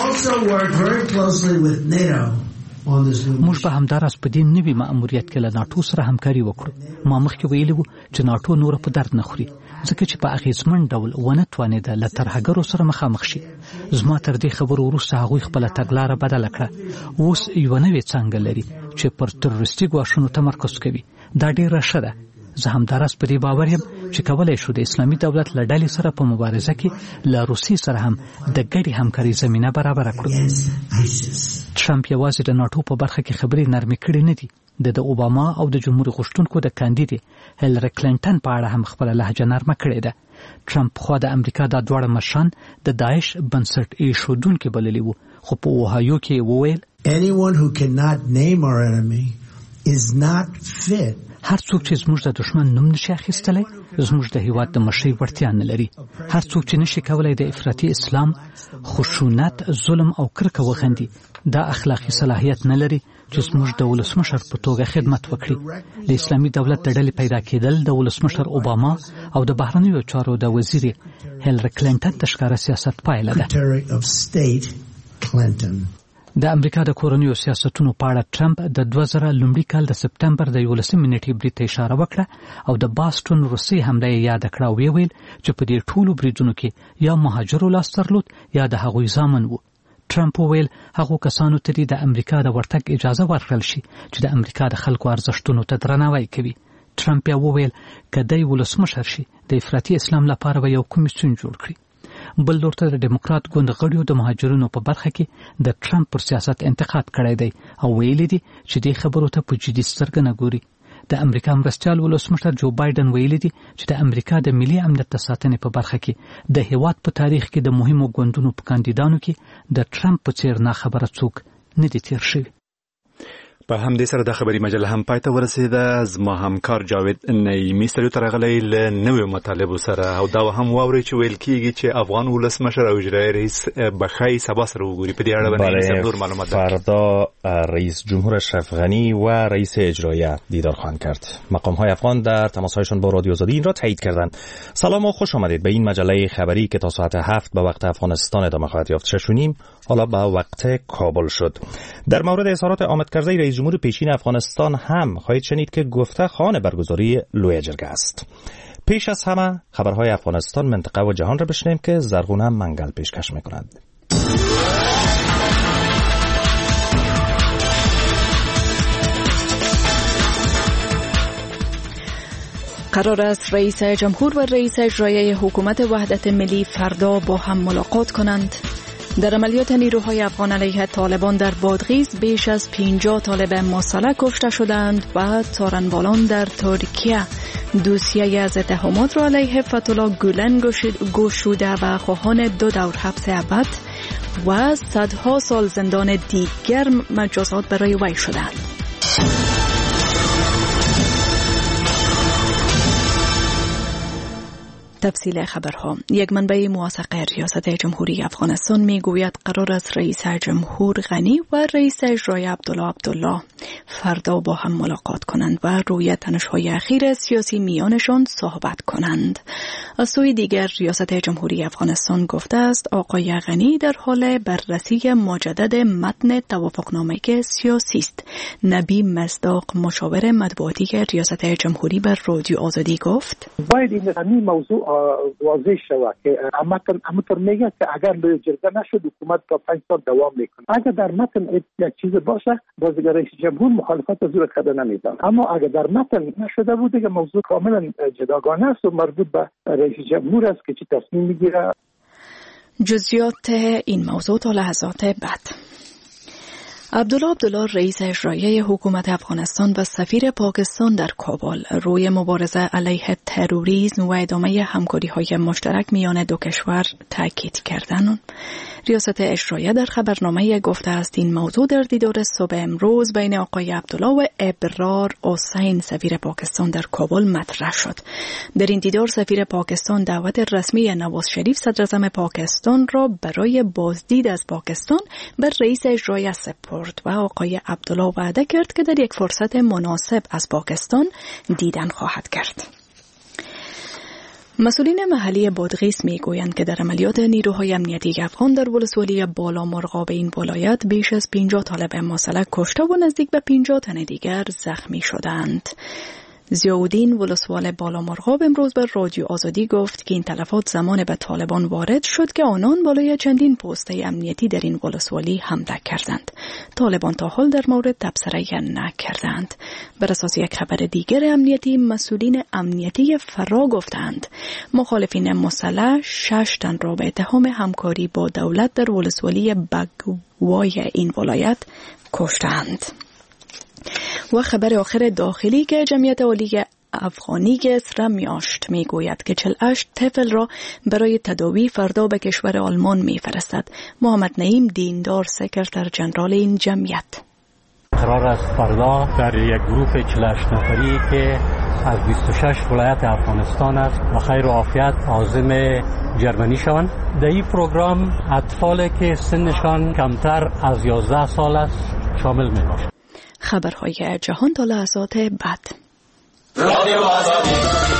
موږ به همداراز په دې نوي مأموریت کې له ناتو سره همکاري وکړو. ما مخکې ویلي وو چې ناتو نور په درد نه خوري ځکه چې په اغیزمن ډول ونه توانېده له ترهګرو سره مخامخ شي. زما تر دې خبرو وروسته هغوی خپله تګلاره بدله کړه. اوس یوه نوې څانګه لري چې پر تروریستي ګواښونو تمرکز کوي. دا ډېره ښه ده. زه همداراز په دې باور یم چې کولی شو د اسلامي دولت له ډلې سره په مبارزه کې له روسیې سره هم د ګډې همکارۍ زمینه برابره کړو. ټرمپ یوازې د ناټو په برخه کې خبرې نرمې کړې نه دي. د د اوباما او د جمهور غوښتونکو د کاندید هیلري کلینټن په اړه هم خپله لهجه نرمه کړې ده. ټرمپ خو د امریکا دا دواړه مشران د داعش بنسټ ایښودونکي بللي وو، خو په اوهایو کې وویل هر څوک چې زموږ د دشمن نوم نشي اخیستلی زموږ د هیواد د مشرۍ وړتیا نه لري. هر څوک چې نشي کولای د افراطي اسلام خشونت، ظلم او کرکه وغندي دا اخلاقی صلاحیت نه لري چې زموږ د ولسمشر په توګه خدمت وکړي. د اسلامي دولت د ډلې پیدا کېدل د ولسمشر اوباما او د بهرنیو چارو د وزیر هیلری کلینټن د ښکاره سیاست پایله ده. د امریکا د کورنیو سیاستونو په اړه ټرمپ د دوه زره لومړي کال د سپتمبر د یولسمې نیټې برید ته اشاره وکړه او د باستون روسي حمله یې یاد کړه او ویل چې په دې ټولو بریدونو کې یا مهاجرو لاس درلود یا د هغوی ضامن وو. ټرمپ ویل هغه کسانو ته د امریکا د ورتګ اجازه ورکړل شي چې د امریکا د خلکو ارزښتونو ته درناوی کوي. ټرمپ یې وویل کله د ولسمشر شي د افراطي اسلام لپاره به یو کمیسیون جوړ کړي. بل لورته د ډیموکرات ګوند غړیو د مهاجرینو په برخه کې د ټرمپ پر سیاست انتقاد کړی دی او ویلي دي چې دې خبرو ته په جدي سترګه نه ګوري. د امریکا مرستیال ولسمشر جو بایدن ویلي دي چې د امریکا د ملي امنیت د ساتنې په برخه کې د هیواد په تاریخ کې د مهمو ګوندونو په کاندیدانو کې د ټرمپ په څیر نه خبره څوک نه دي تیر شوی. په همدې سره د خبري مجله هم پای ته ورسېده. زما همکار جاوید نعیمي ستړي تر غلې له نوې مطالبه سره او دا هم واوري چې ویل کیږي چې افغان ولسمشر او اجرایي رئیس بخای سبا سره وګوري. په دې اړه باندې نور معلومات فردا رئیس جمهور اشرف غنی و رئیس اجراییه دیدار خواهند کرد. مقام‌های افغان در تماس‌هایشان با رادیو آزادی این را تایید کردند. سلام و خوش آمدید به این مجله خبری که تا ساعت هفت به وقت افغانستان ادامه خواهد یافت. شش و نیم حالا به وقت کابل شد. در مورد اظهارات آمد کرده رئیس جمهور پیشین افغانستان هم خواهید شنید که گفته خواهان برگزاری لوی جرگه است. پیش از همه خبرهای افغانستان، منطقه و جهان را بشنویم که زرغونه منگل پیشکش می‌کند. قرار است رئیس جمهور و رئیس اجرایی حکومت وحدت ملی فردا با هم ملاقات کنند. در عملیات نیروهای افغان علیه طالبان در بادغیس بیش از پنجاه طالب مسلح کشته شدند و تارنبالان در ترکیه دوسیه از اتهامات را علیه فتح‌الله گولن گشوده و خواهان دو دور حبس ابد و صدها سال زندان دیگر مجازات برای وی شدند. تفصیل خبرها. یک منبع موثق ریاست جمهوری افغانستان میگوید قرار است رئیس جمهور غنی و رئیس اجرایی عبدالله عبدالله فردا با هم ملاقات کنند و روی تنش‌های اخیر سیاسی میانشان صحبت کنند. از سوی دیگر ریاست جمهوری افغانستان گفته است آقای غنی در حال بررسی مجدد متن توافقنامه سیاسی است. نبی مصداق مشاور مطبوعاتی ریاست جمهوری بر رادیو آزادی گفت باید این همین موضوع واضح شود که متن همونطور میگه که اگر لوی جرگه نشد حکومت تا پنج سال دوام میکنه. اگر در متن یک چیز باشه بازیگر رئیس جمهور مخالفت از او کرده نمیدن، اما اگر در متن نشده بود دیگه موضوع کاملا جداگانه است و مربوط به رئیس جمهور است که چی تصمیم میگیره. جزئیات این موضوع تا لحظات بعد. عبدالله عبدالله رئیس اجرایی حکومت افغانستان و سفیر پاکستان در کابل روی مبارزه علیه تروریسم و ادامه همکاری‌های مشترک میان دو کشور تاکید کردند. ریاست اجرایی در خبرنامه گفته است این موضوع در دیدار صبح امروز بین آقای عبدالله و ابرار حسین سفیر پاکستان در کابل مطرح شد. در این دیدار سفیر پاکستان دعوت رسمی نواز شریف صدر اعظم پاکستان را برای بازدید از پاکستان بر رئیس اجرایی سپرد و آقای عبدالله وعده کرد که در یک فرصت مناسب از پاکستان دیدن خواهد کرد. مسئولین محلی بادغیس میگویند که در عملیات نیروهای امنیتی افغان در ولسوالی بالا مرغاب این ولایت بیش از پنجاه طالب مسلح کشته و نزدیک به پنجاه تن دیگر زخمی شدند. ضیاءالدین ولسوال بالا مرغاب امروز بر رادیو آزادی گفت که این تلفات زمان به طالبان وارد شد که آنان بالای چندین پسته امنیتی در این ولسوالی حمله کردند. طالبان تا حال در مورد تبصره نکردند. بر اساس یک خبر دیگر امنیتی، مسئولین امنیتی فرا گفتند مخالفین مسلح شش تن را به اتهام همکاری با دولت در ولسوالی بگوای این ولایت کشتند. و خبر آخر داخلی که جمعیت عالی افغانی اسرا میاشت میگوید که چهل و هشت طفل را برای تداوی فردا به کشور آلمان میفرستد. محمد نعیم دیندار سکرتر جنرال این جمعیت: قرار است فردا در یک گروه چهل و هشت نفری که از بیست و شش ولایت افغانستان است و خیر و عافیت عازم جرمنی شوند. در این پروگرام اطفالی که سنشان کمتر از یازده سال است شامل می باشند. خبرهای جهان تا لحظات بعد. رادیو آزادی.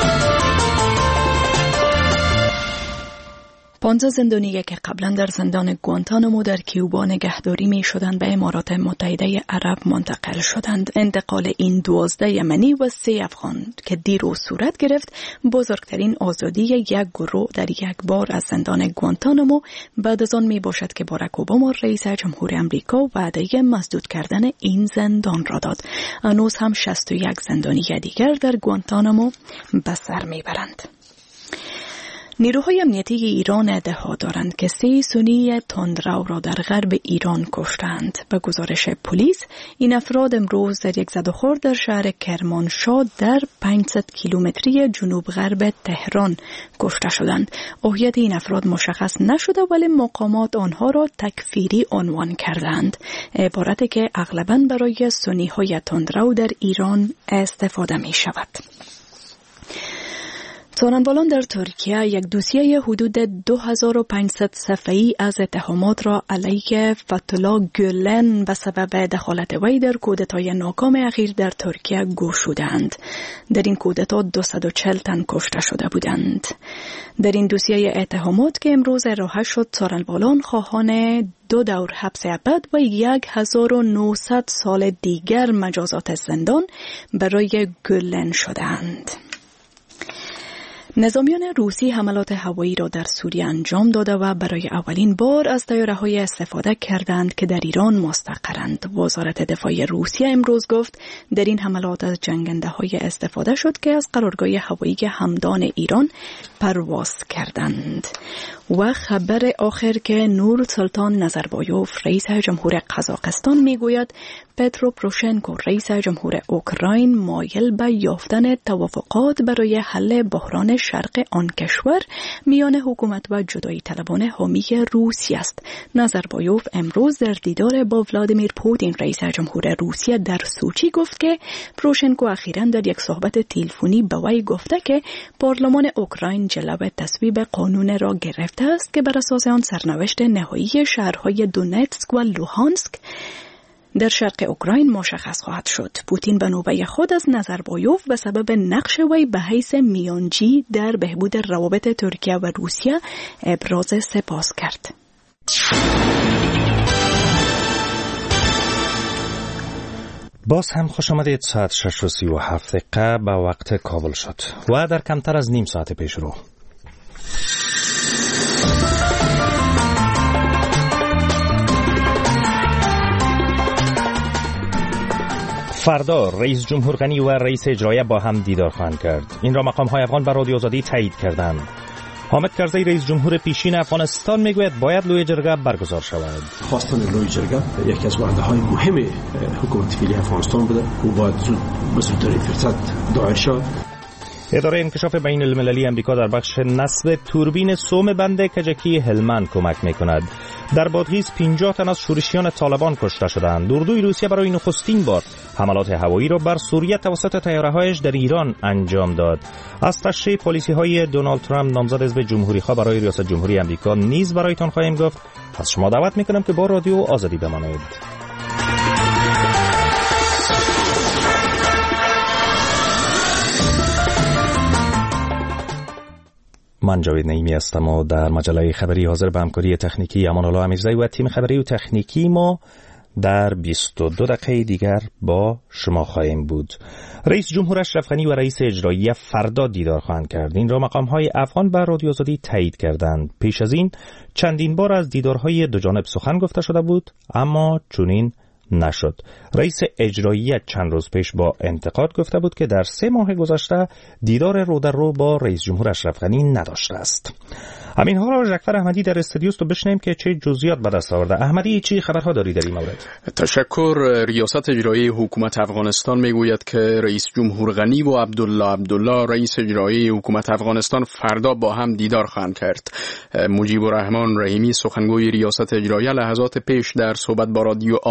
پانزده زندانی که قبلا در زندان گوانتانامو در کیوبا نگهداری می شدند به امارات متحده عرب منتقل شدند. انتقال این دوازده یمنی و سه افغان که دیروز صورت گرفت بزرگترین آزادی یک گروه در یک بار از زندان گوانتانامو بعد از آن می باشد که باراک اوباما رئیس جمهور امریکا وعده مسدود کردن این زندان را داد. هنوز هم شصت و یک زندانی دیگر در گوانتانامو به سر می برند. نیروهای امنیتی ایران ادعا دارند که سه سنی تندرو را در غرب ایران کشتند. به گزارش پلیس این افراد امروز در یک زدوخورد در شهر کرمانشاه در پانصد کیلومتری جنوب غرب تهران کشته شدند. هویت این افراد مشخص نشده ولی مقامات آنها را تکفیری عنوان کردند. عبارتی که اغلباً برای سنی های تندرو در ایران استفاده می شود. سخنرانان در ترکیه یک دوسیه حدود دو هزار و پانصد صفحه‌ای از اتهامات را علیه فتولا گولن به سبب دخالت وی در کودتای ناکام اخیر در ترکیه گشودند. در این کودتا دویست و چهل تن کشته شده بودند. در این دوسیه اتهامات که امروز ارائه شد، سخنرانان خواهان دو دور حبس ابد و یک هزار و نهصد سال دیگر مجازات زندان برای گولن شدند. نظامیان روسی حملات هوایی را در سوریه انجام داده و برای اولین بار از طیاره‌های استفاده کردند که در ایران مستقرند. وزارت دفاع روسیه امروز گفت در این حملات از جنگنده‌های استفاده شد که از قرارگاه هوایی همدان ایران پرواز کردند. و خبر آخر که نور سلطان نظربایوف رئیس جمهور قزاقستان میگوید پترو پروشنکو رئیس جمهور اوکراین مایل به یافتن توافقات برای حل بحران شرق آن کشور میان حکومت و جدایی طلبان حامی روسیه است. نظربایوف امروز در دیدار با ولادیمیر پوتین رئیس جمهور روسیه در سوچی گفت که پروشنکو اخیراً در یک صحبت تلفنی به وی گفته که پارلمان اوکراین جلو تصویب قانون را گرفته است که بر اساس آن سرنوشت نهایی شهرهای دونتسک و لوهانسک در شرق اوکراین مشخص خواهد شد. پوتین به نوبه خود از نظربایوف به سبب نقش وی به حیث میانجی در بهبود روابط ترکیه و روسیه ابراز سپاس کرد. باز هم خوش آمدید. ساعت شش و سی و هفت دقیقه به وقت کابل شد و در کمتر از نیم ساعت پیش رو فردا رئیس جمهور غنی و رئیس اجرایی با هم دیدار خواهند کرد. این را مقام‌های افغان بر رادیو آزادی تایید کردند. حامد کرزی رئیس جمهور پیشین افغانستان میگوید باید لوی جرگه برگزار شود. خواستن لوی جرگه یکی از وعده‌های مهم حکومت فعلی افغانستان بوده و باید زود به زودترین فرصت دایر شود. اداره انکشاف بین المللی امریکا در بخش نصب توربین سوم بند کجکی هلمند کمک میکند. در بادغیس پنجاه تن از شورشیان طالبان کشته شدند. اردوی روسیه برای نخستین بار حملات هوایی را بر سوریه توسط طیاره‌هایش در ایران انجام داد. از تشریح پالیسی‌های دونالد ترامپ نامزد حزب جمهوری‌خواه برای ریاست جمهوری امریکا نیز برایتان خواهیم گفت. از شما دعوت میکنم که با رادیو آزادی بمانید. من جاوید نعیمی هستم و در مجله خبری حاضر به همکاری تکنیکی امان الله امیرزایی و تیم خبری و تکنیکی ما در بیست و دو دقیقه دیگر با شما خواهیم بود. رئیس جمهور اشرف غنی و رئیس اجرایی فردا دیدار خواهند کرد. این را مقام‌های افغان بر رادیو آزادی تایید کردند. پیش از این چندین بار از دیدارهای دو جانب سخن گفته شده بود، اما چنین نشد. رئیس اجرایی چند روز پیش با انتقاد گفته بود که در سه ماه گذشته دیدار رو در رو با رئیس جمهور اشرف غنی نداشته است. همین ها را ژکفر احمدی در استودیو تو بشنیم که چه جزئیات به دست آورده. احمدی، چی خبرها داری در این مورد؟ تشکر. ریاست اجرایی حکومت افغانستان میگوید که رئیس جمهور غنی و عبدالله عبدالله رئیس اجرایی حکومت افغانستان فردا با هم دیدار خواهند کرد. مجیب الرحمن رحیمی سخنگوی ریاست اجرایی لحظات پیش در صحبت با رادیو آزادی این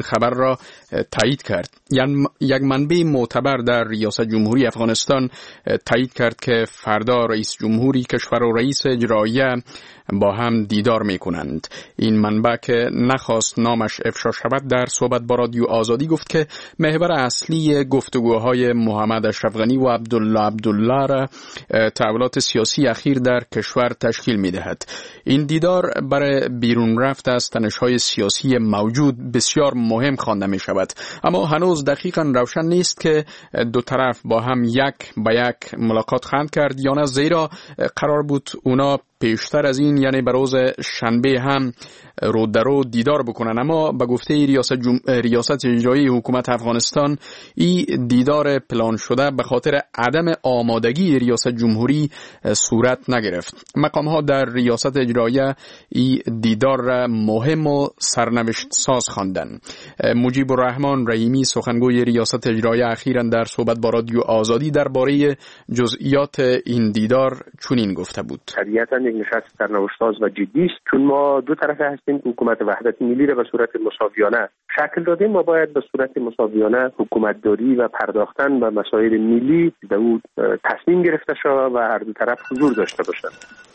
خبر را تایید کرد. یک منبع معتبر در ریاست جمهوری افغانستان تایید کرد که فردا رئیس جمهوری کشور و رئیس اجراییه با هم دیدار می کنند. این منبع که نخواست نامش افشا شود در صحبت با رادیو آزادی گفت که محور اصلی گفتگوهای محمد اشرف غنی و عبدالله عبدالله را تحولات سیاسی اخیر در کشور تشکیل می دهد. این دیدار برای بیرون رفت از تنش‌های سیاسی موجود بسیار مهم خوانده می شود، اما هنوز دقیقاً روشن نیست که دو طرف با هم یک به یک ملاقات خواهند کرد یا نه، زیرا قرار بود اونا پیشتر از این یعنی به روز شنبه هم رو در رو دیدار بکنن، اما به گفته ریاست, جم... ریاست اجرایی حکومت افغانستان این دیدار پلان شده به خاطر عدم آمادگی ریاست جمهوری صورت نگرفت. مقام ها در ریاست اجرایی این دیدار را مهم و سرنوشت ساز خواندند. مجیب الرحمن رحیمی سخنگوی ریاست اجرایی اخیراً در صحبت با رادیو آزادی درباره جزئیات این دیدار چنین گفته بود: طبیعتاً یک نشست سرنوشت‌ساز و جدی است، چون ما دو طرفه هستیم که حکومت وحدت ملی را به صورت مساویانه شکل دادیم. ما باید به صورت مساویانه حکومتداری و پرداختن به مسائل ملی در او تصمیم گرفته شود و هر دو طرف حضور داشته باشند.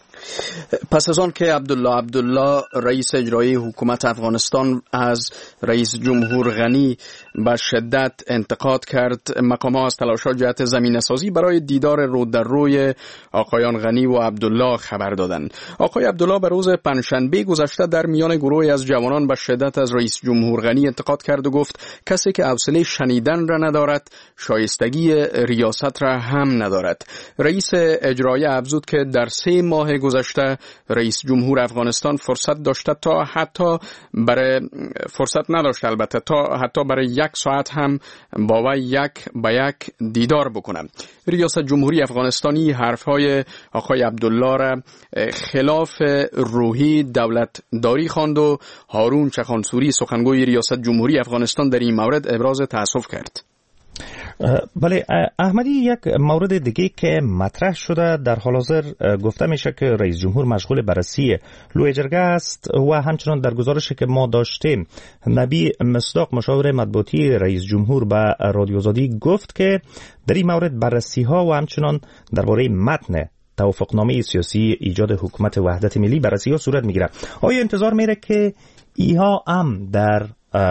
پس از آن که عبدالله عبدالله رئیس اجرایی حکومت افغانستان از رئیس جمهور غنی به شدت انتقاد کرد، مقام‌ها از تلاش‌ها جهت زمینه‌سازی برای دیدار رو در روی آقایان غنی و عبدالله خبر دادند. آقای عبدالله به روز پنجشنبه گذشته در میان گروهی از جوانان به شدت از رئیس جمهور غنی انتقاد کرد و گفت کسی که حوصله شنیدن را ندارد شایستگی ریاست را هم ندارد. رئیس اجرایی افزود که در سه ماه گذشته رئیس جمهور افغانستان فرصت داشته تا حتی برای فرصت نداشته البته تا حتی برای یک ساعت هم با وی یک به یک دیدار بکنم. ریاست جمهوری افغانستانی حرفهای آقای عبدالله را خلاف روحی دولت داری خواند و هارون چخانسوری سخنگوی ریاست جمهوری افغانستان در این مورد ابراز تأسف کرد. بله احمدی، یک مورد دیگه که مطرح شده در حال حاضر گفته میشه که رئیس جمهور مشغول بررسی لوی جرگه است و همچنان در گزارشی که ما داشتیم نبی مصداق مشاور مطبوعاتی رئیس جمهور به رادیو آزادی گفت که در این مورد بررسی ها و همچنان درباره متن توافقنامه سیاسی ایجاد حکومت وحدت ملی بررسی ها صورت میگیره. آیا انتظار میره که ایها هم در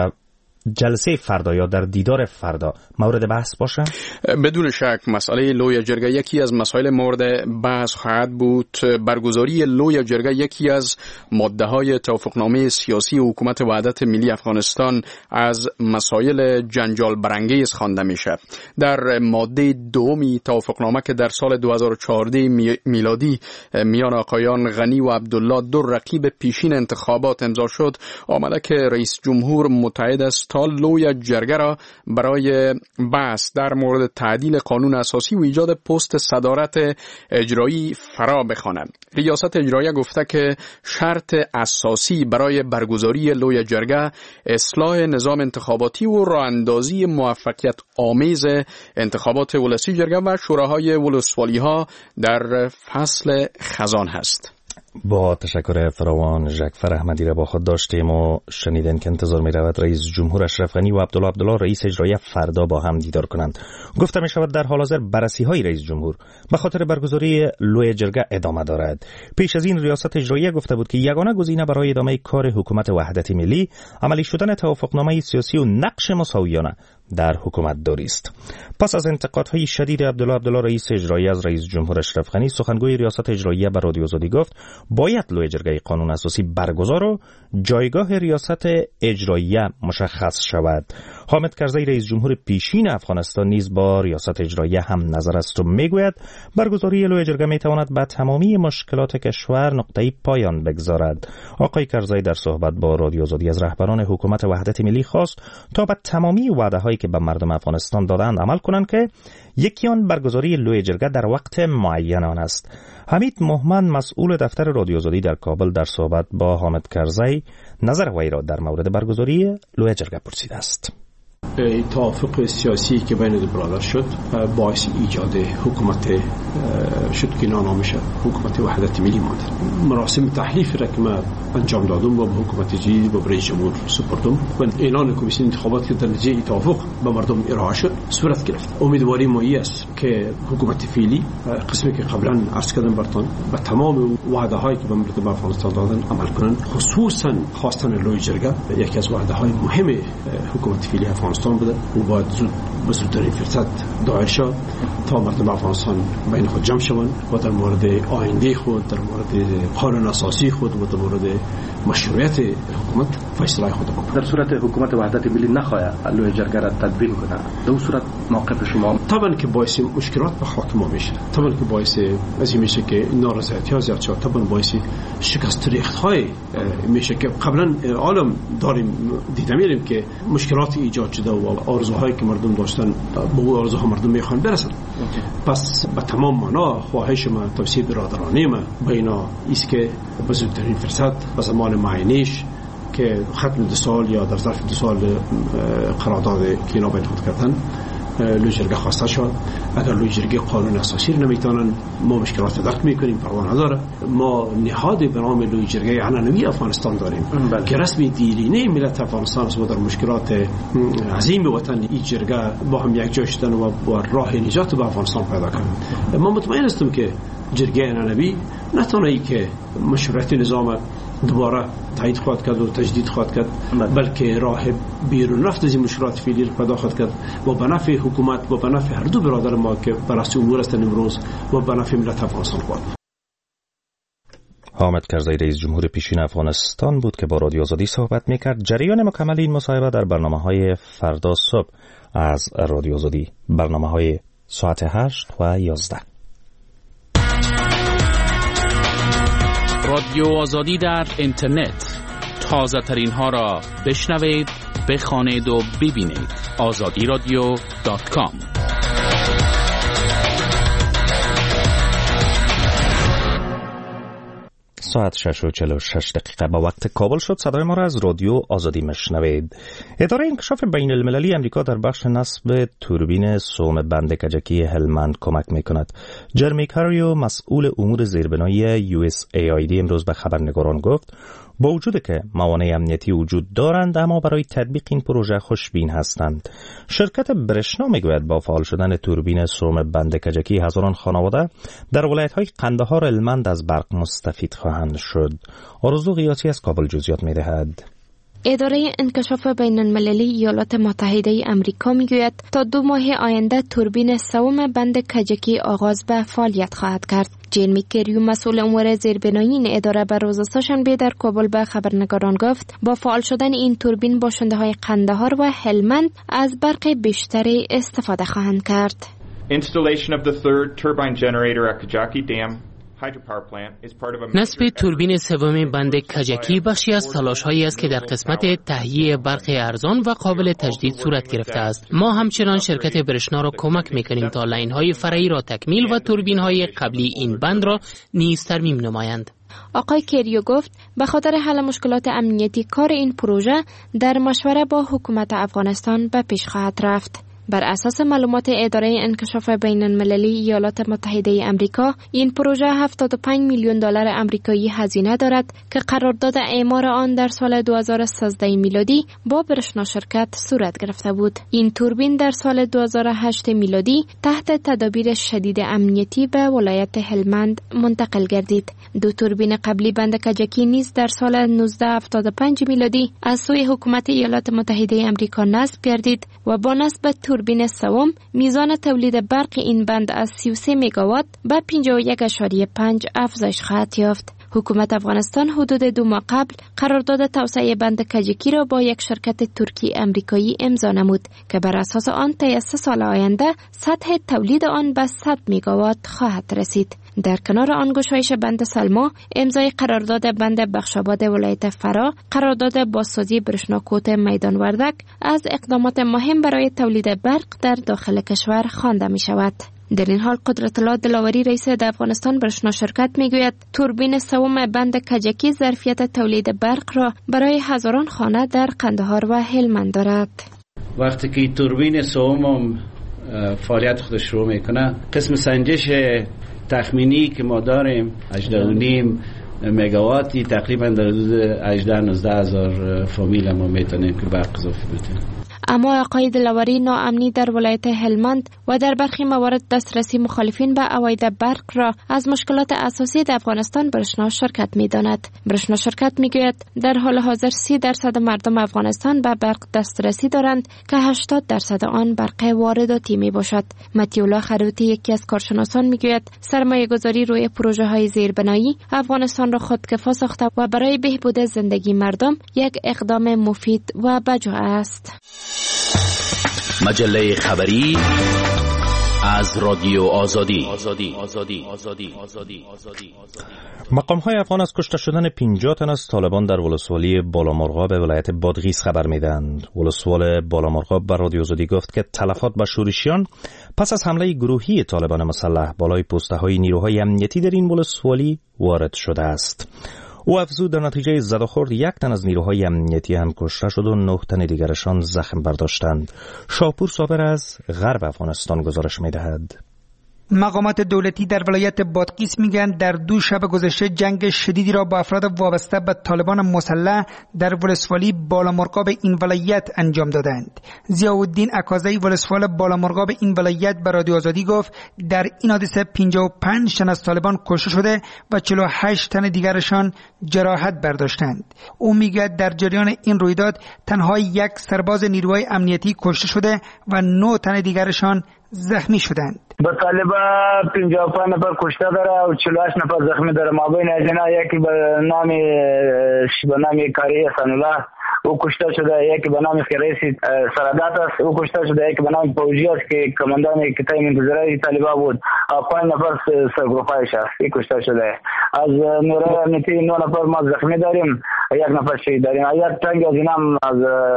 جلسه فردا یا در دیدار فردا مورد بحث باشه؟ بدون شک مسئله لوی جرگه یکی از مسائل مورد بحث خواهد بود. برگزاری لوی جرگه یکی از ماده‌های توافقنامه سیاسی حکومت وحدت ملی افغانستان از مسائل جنجال برانگیز خوانده میشه. در ماده دومی توافقنامه که در سال دو هزار و چهارده میلادی میان آقایان غنی و عبدالله دو رقیب پیشین انتخابات امضا شد، آمده که رئیس جمهور متعهد است تا لوی جرگه را برای بحث در مورد تعدیل قانون اساسی و ایجاد پست صدارت اجرایی فرا بخواند. ریاست اجرایی گفته که شرط اساسی برای برگزاری لوی جرگه اصلاح نظام انتخاباتی و راه اندازی موفقیت آمیز انتخابات ولسی جرگه و شوراهای ولسوالی ها در فصل خزان هست. با تشکر فراوان ژکفر احمدی را با خود داشتیم و شنیدن که انتظار می رود رئیس جمهور اشرف غنی و عبدالله عبدالله رئیس اجرایی فردا با هم دیدار کنند. گفته می شود در حال حاضر بررسی های رئیس جمهور به خاطر برگزاری لوی جرگه ادامه دارد. پیش از این ریاست اجرایی گفته بود که یگانه گزینه برای ادامه کار حکومت وحدت ملی عملی شدن توافقنامه سیاسی و نقش مساویانه در حکومت داری است. پس از انتقادهای شدید عبدالله عبدالله رئیس اجرایی از رئیس جمهور اشرف غنی، سخنگوی ریاست اجرایی به رادیو آزادی گفت باید لوی جرگه قانون اساسی برگزار و جایگاه ریاست اجرایی مشخص شود. حامد کرزی رئیس جمهور پیشین افغانستان نیز با ریاست اجرایی هم نظر است و میگوید برگزاری لوی جرگه میتواند به تمامی مشکلات کشور نقطه‌ای پایان بگذارد. آقای کرزی در صحبت با رادیو آزادی از رهبران حکومت وحدت ملی خواست تا به تمامی وعده‌هایی که به مردم افغانستان دادند عمل کنند که یکی آن برگزاری لوی جرگه در وقت معین آن است. حمید مهمن مسئول دفتر رادیو آزادی در کابل در صحبت با حامد کرزی نظر وی را در مورد برگزاری لوی جرگه پرسیده است. توافق سیاسی که بین دو برادر شد باعث ایجاد حکومت شد که نام میشه حکومت وحدت ملی ماند. مراسم تحلیف را که ما انجام دادم با حکومت جدید با رئیس جمهور سپردم و اعلان کمیسیون انتخابات که در نتیجه توافق به مردم ارائه شد صورت گرفت. امیدواری ما است که حکومت فعلی قسمی که قبلا عرض کردم براتون با تمام وعده هایی که به مردم افغانستان دادن عمل کنند، خصوصا خواستن لوی جرگه یکی از وعده های مهم حکومت فعلی افغانستان بوده و باید زود به زودترین فرصت دایر شد تا مردم افغانستان بین خود جمع شوند و در مورد آینده خود، در مورد قانون اساسی خود و در مورد مشروعیت حکومت فیصله خود بکنند. در صورت حکومت وحدت ملی نخواهد لوی جرگه را تدوین کنه، در صورت موقف شما طبعا که باعث مشکلات به حاکم میشه، طبعا که باعث از میشه که نارضایتی ها زیاد شد، طبعا باعث شکست ریخت های میشه که قبلا عالم داریم دیده میریم که مشکلات ایجاد شده و آرزوهایی که مردم داشتن به اون آرزوها مردم میخوان برسن. پس به تمام معنا خواهش ما توصیه برادرانه ما به اینا است که به زودترین فرصت به زمان معینش که ختم دو سال یا در ظرف دو سال قرارداد که اینا باید خود کردن لوی جرگه خواسته شد. اگر لوی جرگه قانون اساسی رو نمیتونن ما مشکلات درک میکنیم، پروا نداره. ما نهاد به نام لوی جرگه عنعنوی افغانستان داریم بله. که رسمی دیرینه ملت افغانستان است و در مشکلات عظیم وطن این جرگه با هم یک جا شدن و با راه نجات به افغانستان پیدا کنند. ما مطمئن هستم که جرگه عنعنوی نتونه ای که مشروعیت نظام دوباره تایید خواهد کرد و تجدید خواهد کرد، بلکه راه بیرون رفت از این مشکلات فعلی رو پیدا خواهد کرد و به نفع حکومت و به نفع هر دو برادر ما که بررسی امور هستند امروز و به نفع ملت افغانستان خواهد. حامد کرزی رئیس جمهور پیشین افغانستان بود که با رادیو آزادی صحبت میکرد. جریان مکمل این مصاحبه در برنامه‌های فردا صبح از رادیو آزادی، برنامه‌های ساعت هشت و یازده. رادیو آزادی در اینترنت، تازه ترین ها را بشنوید، بخوانید و ببینید. آزادی رادیو دات کام. ساعت شش و چهل و شش دقیقه با وقت کابل شد. صدای ما را از رادیو آزادی میشنوید. اداره انکشاف بین المللی امریکا در بخش نصب توربین سوم بند کجکی هلمند کمک میکند. جرمی کاریو مسئول امور زیربنایی یو اس ای آی دی امروز به خبرنگاران گفت با وجود که موانع امنیتی وجود دارند اما برای تطبیق این پروژه خوشبین هستند. شرکت برشنا میگوید با فعال شدن توربین سوم بند کجکی هزاران خانواده در ولایت‌های قندهار هلمند از برق مستفید خواهند شد. آرزو غیاثی از کابل جزئیات میدهد. اداره انکشاف بین المللی ایالات متحده امریکا میگوید تا دو ماه آینده توربین سوم بند کجکی آغاز به فعالیت خواهد کرد. جرمی کاریو مسئول امور زیربنایی این اداره به روز سه‌شنبه در کابل به خبرنگاران گفت با فعال شدن این توربین باشنده های قندهار و هلمند از برق بیشتری استفاده خواهند کرد. Installation of the third turbine generator at Kajaki Dam نصب توربین سوم بند کجکی بخشی از تلاش‌هایی است که در قسمت تهیه برق ارزان و قابل تجدید صورت گرفته است. ما همچنان شرکت برشنا را کمک می‌کنیم تا لاین‌های فرعی را تکمیل و توربین‌های قبلی این بند را نیز ترمیم نمایند. آقای کریو گفت به خاطر حل مشکلات امنیتی کار این پروژه در مشوره با حکومت افغانستان به پیش خواهد رفت. بر اساس معلومات اداره انکشاف بین المللی ایالات متحده امریکا، این پروژه هفتاد و پنج میلیون دلار آمریکایی هزینه دارد که قرارداد اعمار آن در سال دو هزار و سیزده میلادی با برشنا شرکت صورت گرفته بود. این توربین در سال دو هزار و هشت میلادی تحت تدابیر شدید امنیتی به ولایت هلمند منتقل گردید. دو توربین قبلی بند کجکی نیز در سال نوزده هفتاد و پنج میلادی از سوی حکومت ایالات متحده امریکا نصب گردید و با نصب توربین سوم میزان تولید برق این بند از سی و سه مگاوات به پنجاه و یک ممیز پنج افزایش خواهد یافت. حکومت افغانستان حدود دو ماه قبل قرارداد توسعه بند کجکی را با یک شرکت ترکی امریکایی امضا نمود که بر اساس آن طی سه سال آینده سطح تولید آن به صد مگاوات خواهد رسید. در کنار آن گشایش بند سلما، امضای قرارداد بند بخشاباد ولایت فرا، قرارداد بازسازی برشناکوت میدان وردک از اقدامات مهم برای تولید برق در داخل کشور خوانده می شود. در این حال قدرت الله دلاوری رئیس افغانستان برشنا شرکت میگوید توربین سوم بند کجکی ظرفیت تولید برق را برای هزاران خانه در قندهار و هلمند دارد. وقتی که توربین سوم فعالیت خودش شروع میکنه، قسم سنجش تخمینی که ما داریم هجده و نیم مگاواتی، تقریبا در حدود هجده نوزده هزار فامیل ما میتونیم که برق اضافه بدیم. اما آقای دلاوری ناامنی در ولایت هلمند و در برخی موارد دسترسی مخالفین به عواید برق را از مشکلات اساسی در افغانستان برشنا شرکت می داند. برشنا شرکت می گوید در حال حاضر سی درصد مردم افغانستان به برق دسترسی دارند که هشتاد درصد آن برق وارداتی می باشد. متیولا خروتی یکی از کارشناسان می گوید سرمایه گذاری روی پروژه های زیربنایی افغانستان را خودکفا ساخته و برای بهبود زندگی مردم یک اقدام مفید و بجا است. مجله خبری از رادیو آزادی. مقام‌های افغان از کشته شدن پنجاه تن از طالبان در ولسوالی بالامرغاب ولایت بادغیس خبر میدهند. ولسوال بالامرغاب بر رادیو آزادی گفت که تلفات به شورشیان پس از حمله گروهی طالبان مسلح بالای پست‌های نیروهای امنیتی در این ولسوالی وارد شده است. او افزود در نتیجه زد و خورد یک تن از نیروهای امنیتی هم کشته شد و نه تن دیگرشان زخم برداشتند. شاپور صابر از غرب افغانستان گزارش می‌دهد. مقامات دولتی در ولایت بادغیس میگن در دو شب گذشته جنگ شدیدی را با افراد وابسته به طالبان مسلح در ولسوالی بالامرغاب این ولایت انجام دادند. ضیاءالدین اکازی ولسوال بالامرغاب این ولایت به رادیو آزادی گفت در این حادثه پنجاه و پنج تن از طالبان کشته شده و چهل و هشت تن دیگرشان جراحت برداشتند. او میگه در جریان این رویداد تنها یک سرباز نیروهای امنیتی کشته شده و نه تن دیگرشان زخمی شدند. به طالبان پنجاه و پنج نفر کشته داره و چهل و هشت نفر زخمی داره. مابین از اینا یکی به نام به نام کاری حسن الله او کشته شده، یکی به نام رئیس سرادات است او کشته شده، یکی به نام فوجی است که کماندان کتای منتظره طالبان بود. پنج نفر سرگروپایش است این کشته شده. از نیروهای امنیتی نه نفر ما زخمی داریم، یک نفر شهید داریم. یک تنگ از اینا از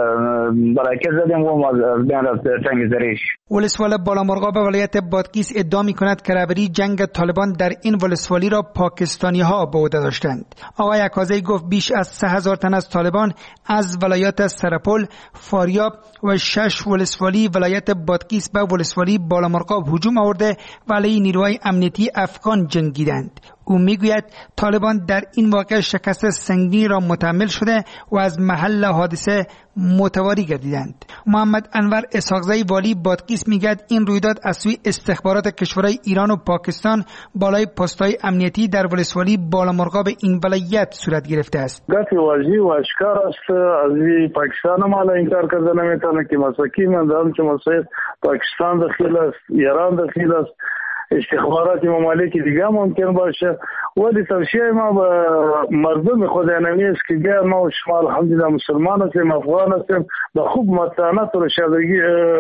براکه زدیم و ما از بین رفت تنگ زریش. ولسوال بالامرغاب ولایت بادغیس ادعا می‌کند که رهبری جنگ طالبان در این ولسوالی را پاکستانی‌ها به عهده داشتند. آقای اکازی گفت بیش از سه هزار تن از طالبان از ولایت سرپل، فاریاب و شش ولسوالی ولایت بادغیس به ولسوالی بالامرغاب هجوم آورده و علیه نیروهای امنیتی افغان جنگیدند. او میگوید طالبان در این واقعه شکست سنگینی را متحمل شده و از محل حادثه متواری گردیدند. محمد انور اسحاقزی والی بادغیس میگوید این رویداد از سوی استخبارات کشورهای ایران و پاکستان بالای پست‌های امنیتی در ولسوالی بالامرغاب این ولایت صورت گرفته است. گاتی واضح و آشکار است. از پاکستان هم حالا انکار کرده نمیتونه که مساکین من که مسائل پاکستان داخل است، ایران داخل است، استخبارات ممالک دیگه ممکن باشه، ولی توصیه ما به مردم خود اینمی است که گر ما و شما الحمدلله مسلمان هستیم، افغان هستیم، به خوب متانت و رشادگی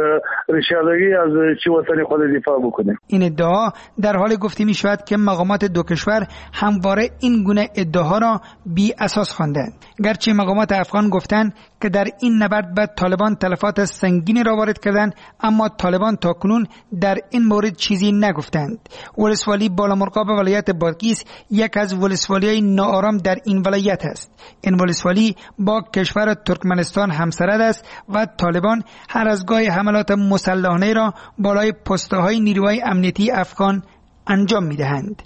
رشادگی از چی وطن خود دفاع بکنیم. این ادعا در حال گفته می شود که مقامات دو کشور همواره این گونه ادعاها را بی اساس خواندند. گرچه مقامات افغان گفتند که در این نبرد به طالبان تلفات سنگینی را وارد کردند، اما طالبان تاکنون در این مورد چیزی نگفتند. ولسوالی بالامرغاب ولایت بادغیس یک از ولسوالی‌های ناآرام در این ولایت است. این ولسوالی با کشور ترکمنستان همسرد است و طالبان هر از گاهی حملات مسلحانه را بالای پست‌های نیروهای امنیتی افغان انجام می‌دهند.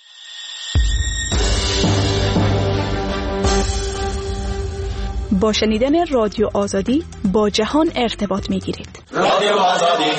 با شنیدن رادیو آزادی با جهان ارتباط می‌گیرید. رادیو آزادی.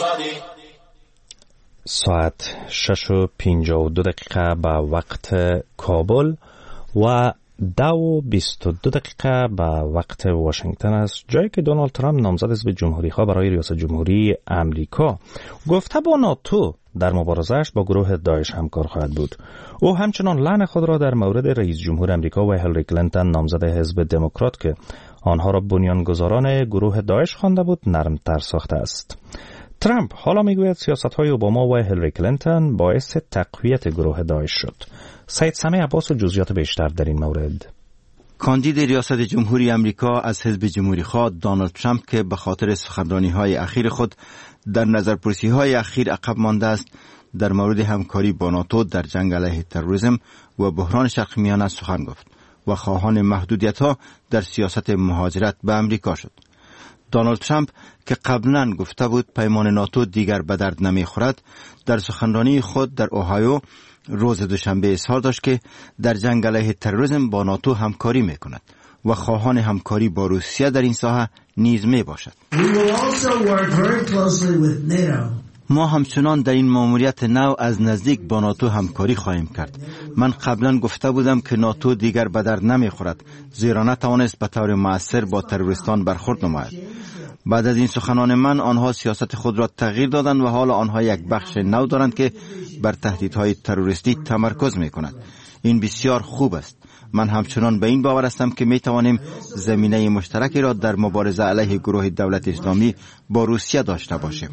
ساعت شش و پنجاه و دو دقیقه به وقت کابل و دو و بیست و دو دقیقه به وقت واشنگتن است، جایی که دونالد ترامپ نامزد حزب جمهوری‌خواه برای ریاست جمهوری امریکا گفته با ناتو در مبارزه‌اش با گروه داعش همکار خواهد بود. او همچنان لعن خود را در مورد رئیس جمهور امریکا و هیلاری کلینتون نامزد حزب دموکرات که آنها را بنیانگذاران گروه داعش خوانده بود نرم‌تر ساخته است. ترامپ حالا میگوید سیاست‌های اوباما و هیلاری کلینتون باعث تقویت گروه داعش شد. سید سمیع عباس و جزئیات بیشتر در این مورد. کاندید ریاست جمهوری امریکا از حزب جمهوری‌خواه دونالد ترامپ که به خاطر سخنرانی‌های اخیر خود در نظرپرسی‌های اخیر عقب مانده است، در مورد همکاری با ناتو در جنگ علیه تروریسم و بحران شرق میانه سخن گفت و خواهان محدودیت‌ها در سیاست مهاجرت به امریکا شد. دونالد ترامپ که قبلا گفته بود پیمان ناتو دیگر به درد نمیخورد، در سخنرانی خود در اوهایو روز دوشنبه اظهار داشت که در جنگ علیه تروریسم با ناتو همکاری میکند و خواهان همکاری با روسیه در این ساحه نیز می باشد. ما همچنان در این ماموریت نو از نزدیک با ناتو همکاری خواهیم کرد. من قبلا گفته بودم که ناتو دیگر به درد نمیخورد، زیرا نتوانست به طور مؤثر با تروریستان برخورد نماید. بعد از این سخنان من آنها سیاست خود را تغییر دادند و حالا آنها یک بخش نو دارند که بر تهدیدهای تروریستی تمرکز میکند. این بسیار خوب است. من همچنان به این باور هستم که می توانیم زمینه مشترکی را در مبارزه علیه گروه دولت اسلامی با روسیه داشته باشیم.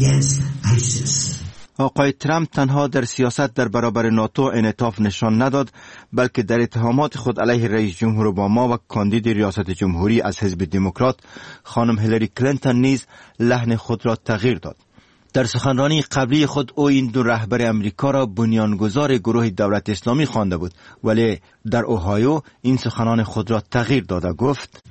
آقای ترامپ تنها در سیاست در برابر ناتو انعطاف نشان نداد، بلکه در اتهامات خود علیه رئیس جمهور اوباما و کاندید ریاست جمهوری از حزب دموکرات خانم هیلاری کلینتون نیز لحن خود را تغییر داد. در سخنرانی قبلی خود او این دو رهبر امریکا را بنیانگذار گروه دولت اسلامی خوانده بود، ولی در اوهایو این سخنان خود را تغییر داده گفت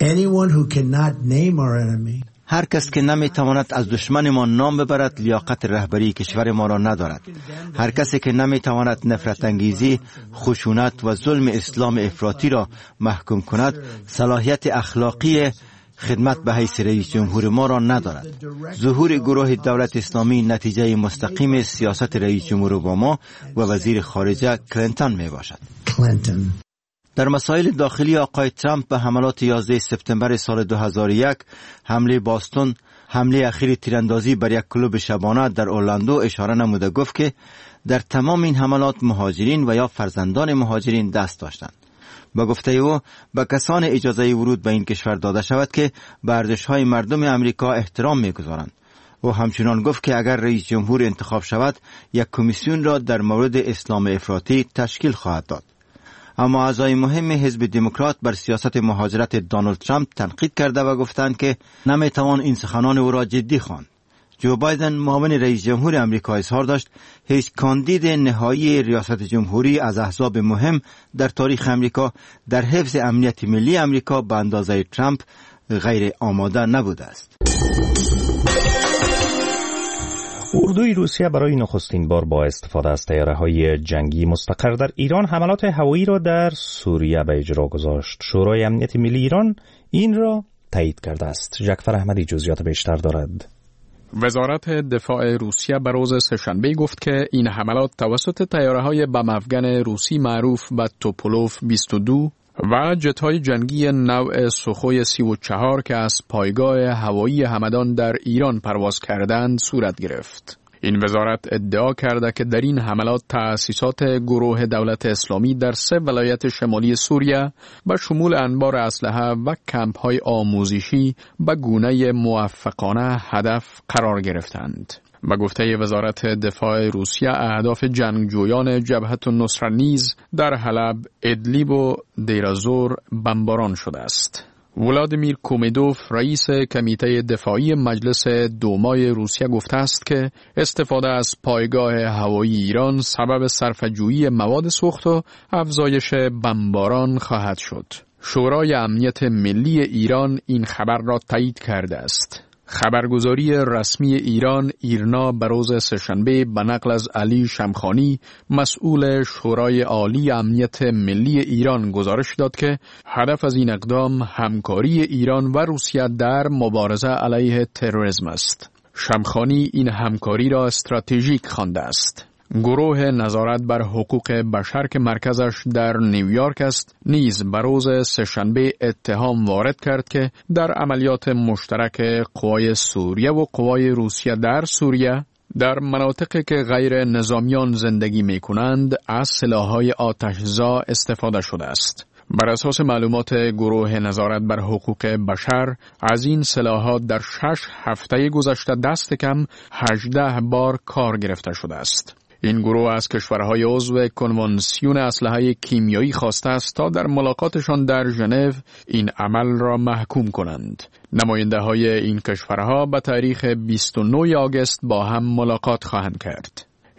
هر کس که نمیتواند از دشمن ما نام ببرد لیاقت رهبری کشور ما را ندارد. هر کسی که نمیتواند نفرت انگیزی، خشونت و ظلم اسلام افراطی را محکوم کند صلاحیت اخلاقی خدمت به حیث رئیس جمهور ما را ندارد. ظهور گروه دولت اسلامی نتیجه مستقیم سیاست رئیس جمهور اوباما و وزیر خارجه کلینتون می باشد. در مسائل داخلی آقای ترامپ به حملات یازده سپتامبر سال دو هزار و یک، حمله باستون، حمله اخیر تیراندازی بر یک کلوب شبانه در اورلاندو اشاره نموده گفت که در تمام این حملات مهاجرین و یا فرزندان مهاجرین دست داشتند. با گفته او به کسان اجازه ورود به این کشور داده شود که به ارزش‌های مردم امریکا احترام می‌گذارند. او همچنان گفت که اگر رئیس جمهور انتخاب شود یک کمیسیون را در مورد اسلام افراطی تشکیل خواهد داد. اما اعضای مهم حزب دموکرات بر سیاست مهاجرت دونالد ترامپ تنقید کرده و گفتند که نمیتوان این سخنان او را جدی خواند. جو بایدن معاون رئیس جمهور امریکا اظهار داشت هیچ کاندید نهایی ریاست جمهوری از احزاب مهم در تاریخ امریکا در حفظ امنیت ملی امریکا به اندازه ترامپ غیر آماده نبوده است. اردوی روسیه برای نخستین بار با استفاده از طیاره‌های جنگی مستقر در ایران حملات هوایی را در سوریه به اجرا گذاشت. شورای امنیت ملی ایران این را تایید کرده است. جعفر احمدی جزئیات بیشتر دارد. وزارت دفاع روسیه به روز سه‌شنبه گفت که این حملات توسط طیاره‌های بم افغان روسی معروف به توپولوف بیست و دو و جت‌های جنگی نوع سوخوی سی و چهار که از پایگاه هوایی همدان در ایران پرواز کردند صورت گرفت. این وزارت ادعا کرده که در این حملات تأسیسات گروه دولت اسلامی در سه ولایت شمالی سوریه به شمول انبار اسلحه و کمپ‌های آموزشی به گونه موفقانه هدف قرار گرفتند. به گفته وزارت دفاع روسیه اهداف جنگجویان جبهه النصره نیز در حلب، ادلیب و دیرازور بمباران شده است. ولادیمیر کومیدوف رئیس کمیته دفاعی مجلس دومای روسیه گفته است که استفاده از پایگاه هوایی ایران سبب صرفه‌جویی مواد سوخت و افزایش بمباران خواهد شد. شورای امنیت ملی ایران این خبر را تایید کرده است. خبرگزاری رسمی ایران ایرنا به روز سه‌شنبه به نقل از علی شمخانی مسئول شورای عالی امنیت ملی ایران گزارش داد که هدف از این اقدام همکاری ایران و روسیه در مبارزه علیه تروریسم است. شمخانی این همکاری را استراتژیک خوانده است. گروه نظارت بر حقوق بشر که مرکزش در نیویورک است نیز به روز سه‌شنبه اتهام وارد کرد که در عملیات مشترک قوای سوریه و قوای روسیه در سوریه در مناطقی که غیر نظامیان زندگی می کنند از سلاح‌های آتش‌زا استفاده شده است. بر اساس معلومات گروه نظارت بر حقوق بشر از این سلاح‌ها در شش هفته گذشته دست کم هجده بار کار گرفته شده است. این گروه از کشورهای عضو کنوانسیون اسلحه کیمیایی خواسته است تا در ملاقاتشان در ژنو این عمل را محکوم کنند. نماینده‌های این کشورها به تاریخ بیست و نه آگوست با هم ملاقات خواهند کرد.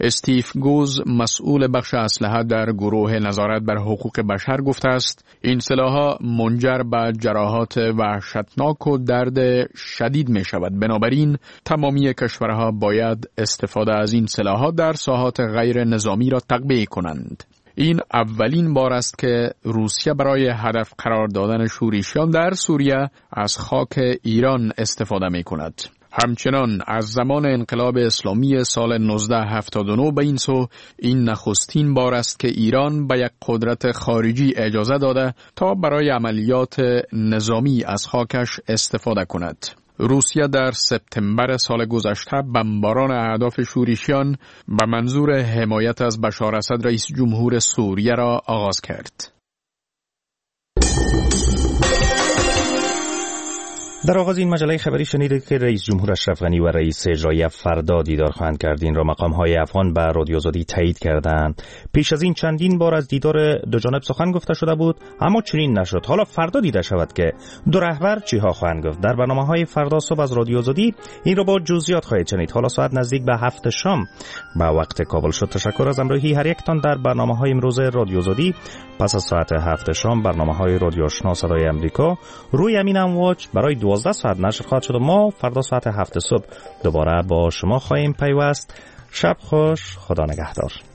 استیف گوز مسئول بخش اسلحه در گروه نظارت بر حقوق بشر گفته است این سلاح‌ها منجر به جراحات وحشتناک و درد شدید می شود. بنابراین تمامی کشورها باید استفاده از این سلاح‌ها در ساحات غیر نظامی را تقویه کنند. این اولین بار است که روسیه برای هدف قرار دادن شورشیان در سوریه از خاک ایران استفاده می کند. همچنان از زمان انقلاب اسلامی سال نوزده هفتاد و نه به این سو این نخستین بار است که ایران به یک قدرت خارجی اجازه داده تا برای عملیات نظامی از خاکش استفاده کند. روسیه در سپتامبر سال گذشته بمباران اهداف شورشیان به منظور حمایت از بشار اسد رئیس جمهور سوریه را آغاز کرد. در آغاز این مجله خبری شنیدید که رئیس جمهور اشرف غنی و رئیس اجرایی فردا دیدار خواهند کرد. این را مقام‌های افغان به رادیو آزادی تایید کردند. پیش از این چندین بار از دیدار دو جانب سخن گفته شده بود، اما چنین نشد. حالا فردا دیده شود که دو رهبر چیها خواهند گفت. در برنامه‌های فردا صبح از رادیو آزادی این را با جزئیات خواهید شنید. حالا ساعت نزدیک به هفت شام به وقت کابل شد. تشکر از همراهی هر یکتان در برنامه‌های امروز رادیو آزادی. پس از ساعت هفت شام برنامه‌های رادیو آشنا صدای آمریکا روی امین امواج برای دوازده ساعت نشر خواهد شد و ما فردا ساعت هفت صبح دوباره با شما خواهیم پیوست. شب خوش، خدا نگهدار.